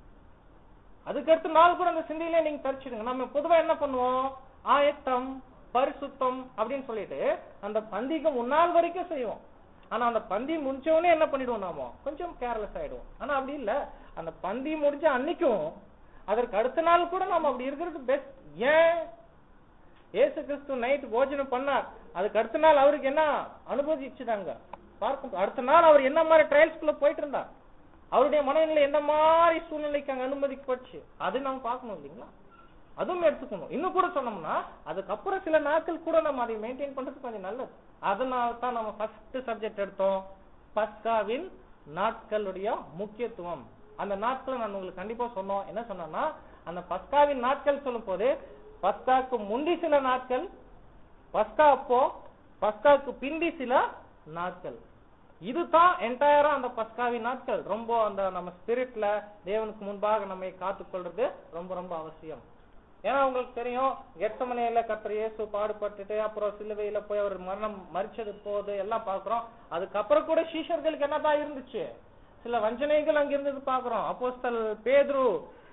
[SPEAKER 1] அதுக்கு அடுத்த நாள் கூட அந்த சிந்தையில நீங்க தரிச்சிடுங்க. நம்ம பொதுவா என்ன பண்ணுவோம்? ஆயத்தம், பரிசுத்தம் அப்படின்னு சொல்லிட்டு அந்த பந்திக்கு முன்னாள் வரைக்கும் செய்வோம். ஆனா அந்த பந்தி முடிச்சவனே என்ன பண்ணிடுவோம்? நாம கொஞ்சம் கேர்லெஸ் ஆயிடுவோம். ஆனா அப்படி இல்ல, அந்த பந்தி முடிஞ்ச அன்னைக்கும் அதற்கு அடுத்த நாள் கூட நாம அப்படி இருக்கிறது பெஸ்ட். ஏன்? இயேசு கிறிஸ்து நைட் போஜனம் பண்ணார், அதுக்கு அடுத்த நாள் அவருக்கு என்ன அனுபவிச்சுதாங்க பார்க்கும். அடுத்த நாள் அவர் என்ன மாதிரி ட்ரையல்ஸ்குள்ள போயிட்டு இருந்தார், அவருடைய மனநிலை என்ன மாதிரி சூழ்நிலைக்கு அங்க அனுமதிக்கப்பட்டுச்சு, அது நம்ம பார்க்கணும் இல்லைங்களா? அதுவும் எடுத்துக்கணும். இன்னும் கூட சொன்னோம்னா அதுக்கப்புறம் சில நாட்கள் கூட நம்ம அதை மெயின்டைன் பண்றது கொஞ்சம் நல்லது. அதனால தான் நம்ம ஃபர்ஸ்ட் சப்ஜெக்ட் எடுத்தோம், பஸ்காவின் நாட்களுடைய முக்கியத்துவம். அந்த நாட்களை நான் உங்களுக்கு கண்டிப்பா சொன்னோம். என்ன சொன்னா, அந்த பஸ்காவின் நாட்கள் சொல்லும் போது பஸ்காக்கு முந்தி சில நாட்கள், பஸ்கா அப்போ, பஸ்காக்கு பிந்தி சில நாட்கள். இதுதான் என்டையரா அந்த பஸ்காவின் நாட்கள். ரொம்ப அந்த நம்ம ஸ்பிரிட்ல தேவனுக்கு முன்பாக நம்மை காத்துக்கொள்றது ரொம்ப ரொம்ப அவசியம். ஏன்னா உங்களுக்கு தெரியும், கெத்செமனேல கர்த்தர் இயேசு பாடுபட்டுட்டு அப்புறம் சிலுவையில போய் அவர் மரிச்சது போது எல்லாம் பாக்குறோம். அதுக்கப்புறம் கூட சீஷர்களுக்கு என்னதான் இருந்துச்சு, சில வஞ்சனைகள் அங்க இருந்தது பாக்குறோம். அப்போஸ்தலர் பேதுரு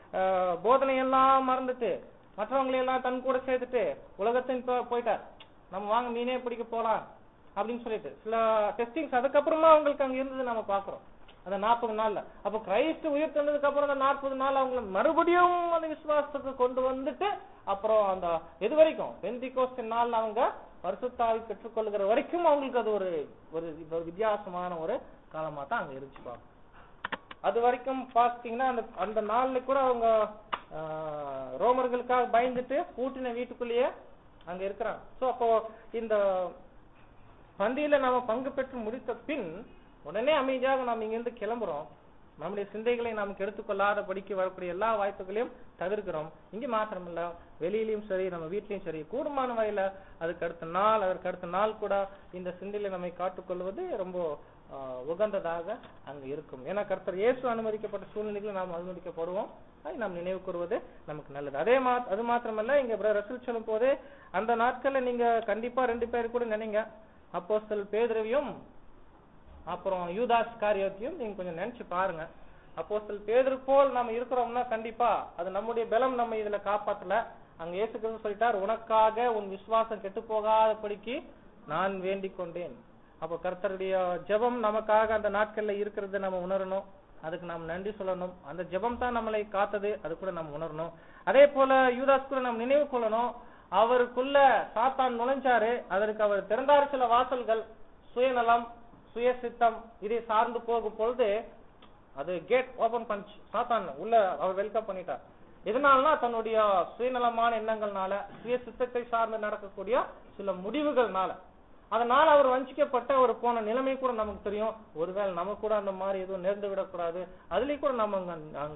[SPEAKER 1] போதனை எல்லாம் மறந்துட்டு மற்றவங்களை எல்லாம் தன் கூட சேர்த்துட்டு உலகத்தின் போயிட்டார். நம்ம வாங்க மீனே பிடிக்க போலாம் அப்படின்னு சொல்லிட்டு சில டெஸ்டிங்ஸ் அதுக்கப்புறமா அவங்களுக்கு அங்க இருந்தது நம்ம பாக்குறோம். அந்த 40 நாள்ல அப்ப கிரைஸ்ட் உயிர் தந்ததுக்கு அப்புறம் அந்த 40 நாள் அவங்க மறுபடியும் அந்த விசுவாசத்துக்கு கொண்டு வந்துட்டு அப்புறம் அந்த எது வரைக்கும் பெந்திகோஸ்து நாள்ல அவங்க பரிசுத்த ஆவி பெற்றுக்கொள்கிற வரைக்கும் அவங்களுக்கு அது ஒரு வித்தியாசமான ஒரு காலமா தான் அங்க இருந்துச்சு. அது வரைக்கும் பாத்தீங்கன்னா அந்த நாள்ல கூட அவங்க ரோமர்களுக்காக பயந்துட்டு பூட்டின வீட்டுக்குள்ளேயே அங்க இருக்கிறாங்க. சோ அப்போ இந்த பந்தியில நாம பங்கு பெற்று முடித்த பின் உடனே அமைதியாக நாம் இங்கிருந்து கிளம்புறோம். நம்முடைய சிந்தைகளை நமக்கு எடுத்துக்கொள்ளாத படிக்க வரக்கூடிய எல்லா வாய்ப்புகளையும் தவிர்க்கிறோம். இங்க மாத்திரமில்ல, வெளியிலயும் சரி நம்ம வீட்லயும் சரி கூடுமான வகையில அதற்கு அடுத்த நாள் கூட இந்த சிந்தையில நம்மை காட்டுக்கொள்வது ரொம்ப உகந்ததாக அங்க இருக்கும். ஏன்னா கர்த்தர் இயேசு அனுமதிக்கப்பட்ட சூழ்நிலைகளை நாம் அனுமதிக்கப்படுவோம். அதை நாம் நினைவு கூறுவது நமக்கு நல்லது. அது மாத்திரமல்ல, இங்க ரசூல் சொல்லும் போது அந்த நாட்கள்ல நீங்க கண்டிப்பா 2 பேர் கூட நினைங்க, அப்போஸ்தலர் பேதுருவையும் அப்புறம் யூதாஸ் காரியத்தையும் நீங்க கொஞ்சம் நினைச்சு பாருங்க. அப்போஸ்தலர் பேதுரு போல் நம்ம இருக்கிறோம்னா கண்டிப்பா அது நம்முடைய பலம் நம்ம இதுல காப்பாத்தல. அங்க இயேசு கிறிஸ்து சொல்லிட்டார், உனக்காக உன் விசுவாசம் கெட்டு போகாதபடிக்கு நான் வேண்டிக் கொண்டேன். அப்ப கர்த்தருடைய ஜெபம் நமக்காக அந்த நாட்கள்ல இருக்கிறது நம்ம உணரணும். அதுக்கு நாம் நன்றி சொல்லணும். அந்த ஜெபம் தான் நம்மளை காத்தது, அது கூட நம்ம உணரணும். அதே போல யூதாஸ் கூட நாம் நினைவு கொள்ளணும், அவருக்குள்ள சாத்தான் நுழைஞ்சாரு, அதற்கு அவர் திறந்தார் சில வாசல்கள். சுயநலம், சுய சித்தம் இதை சார்ந்து போகும் பொழுது அது கேட் ஓபன் பண்ணிச்சு. சாத்தான் உள்ள அவர் வெல்கம் பண்ணிட்டார். எதனாலனா தன்னுடைய சுயநலமான எண்ணங்கள்னால, சுய சித்தத்தை சார்ந்து நடக்கக்கூடிய சில முடிவுகள்னால, அதனால அவர் வஞ்சிக்கப்பட்ட ஒரு போன நிலைமை கூட நமக்கு தெரியும். ஒருவேளை நமக்கு கூட அந்த மாதிரி எதுவும் நேர்ந்து விடக்கூடாது. அதுலயும் கூட நம்ம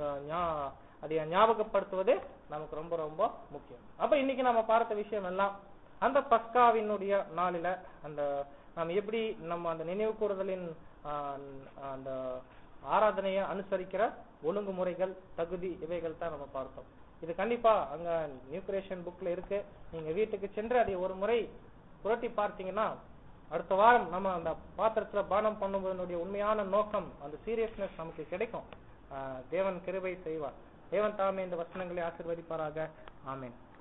[SPEAKER 1] அதை ஞாபகப்படுத்துவது நமக்கு ரொம்ப ரொம்ப முக்கியம். அப்ப இன்னைக்கு நம்ம பார்த்த விஷயம் எல்லாம் அந்த பஸ்காவினுடைய நாளில அந்த நாம் எப்படி நம்ம அந்த நினைவு கூறுதலின் அந்த ஆராதனையை அனுசரிக்கிற ஒழுங்குமுறைகள், தகுதி, இவைகள் தான் நம்ம பார்த்தோம். இது கண்டிப்பா அங்க நியூ கிரியேஷன் புக்ல இருக்கு. நீங்க வீட்டுக்கு சென்று அதை ஒரு முறை புரட்டி பார்த்தீங்கன்னா அடுத்த வாரம் நம்ம அந்த பாத்திரத்துல பானம் பண்ணுவதனுடைய உண்மையான நோக்கம், அந்த சீரியஸ்னஸ் நமக்கு கிடைக்கும். தேவன் கிருபை செய்வார். தேவன் தாமே இந்த வசனங்களை ஆசீர்வதிப்பாராக. ஆமென்.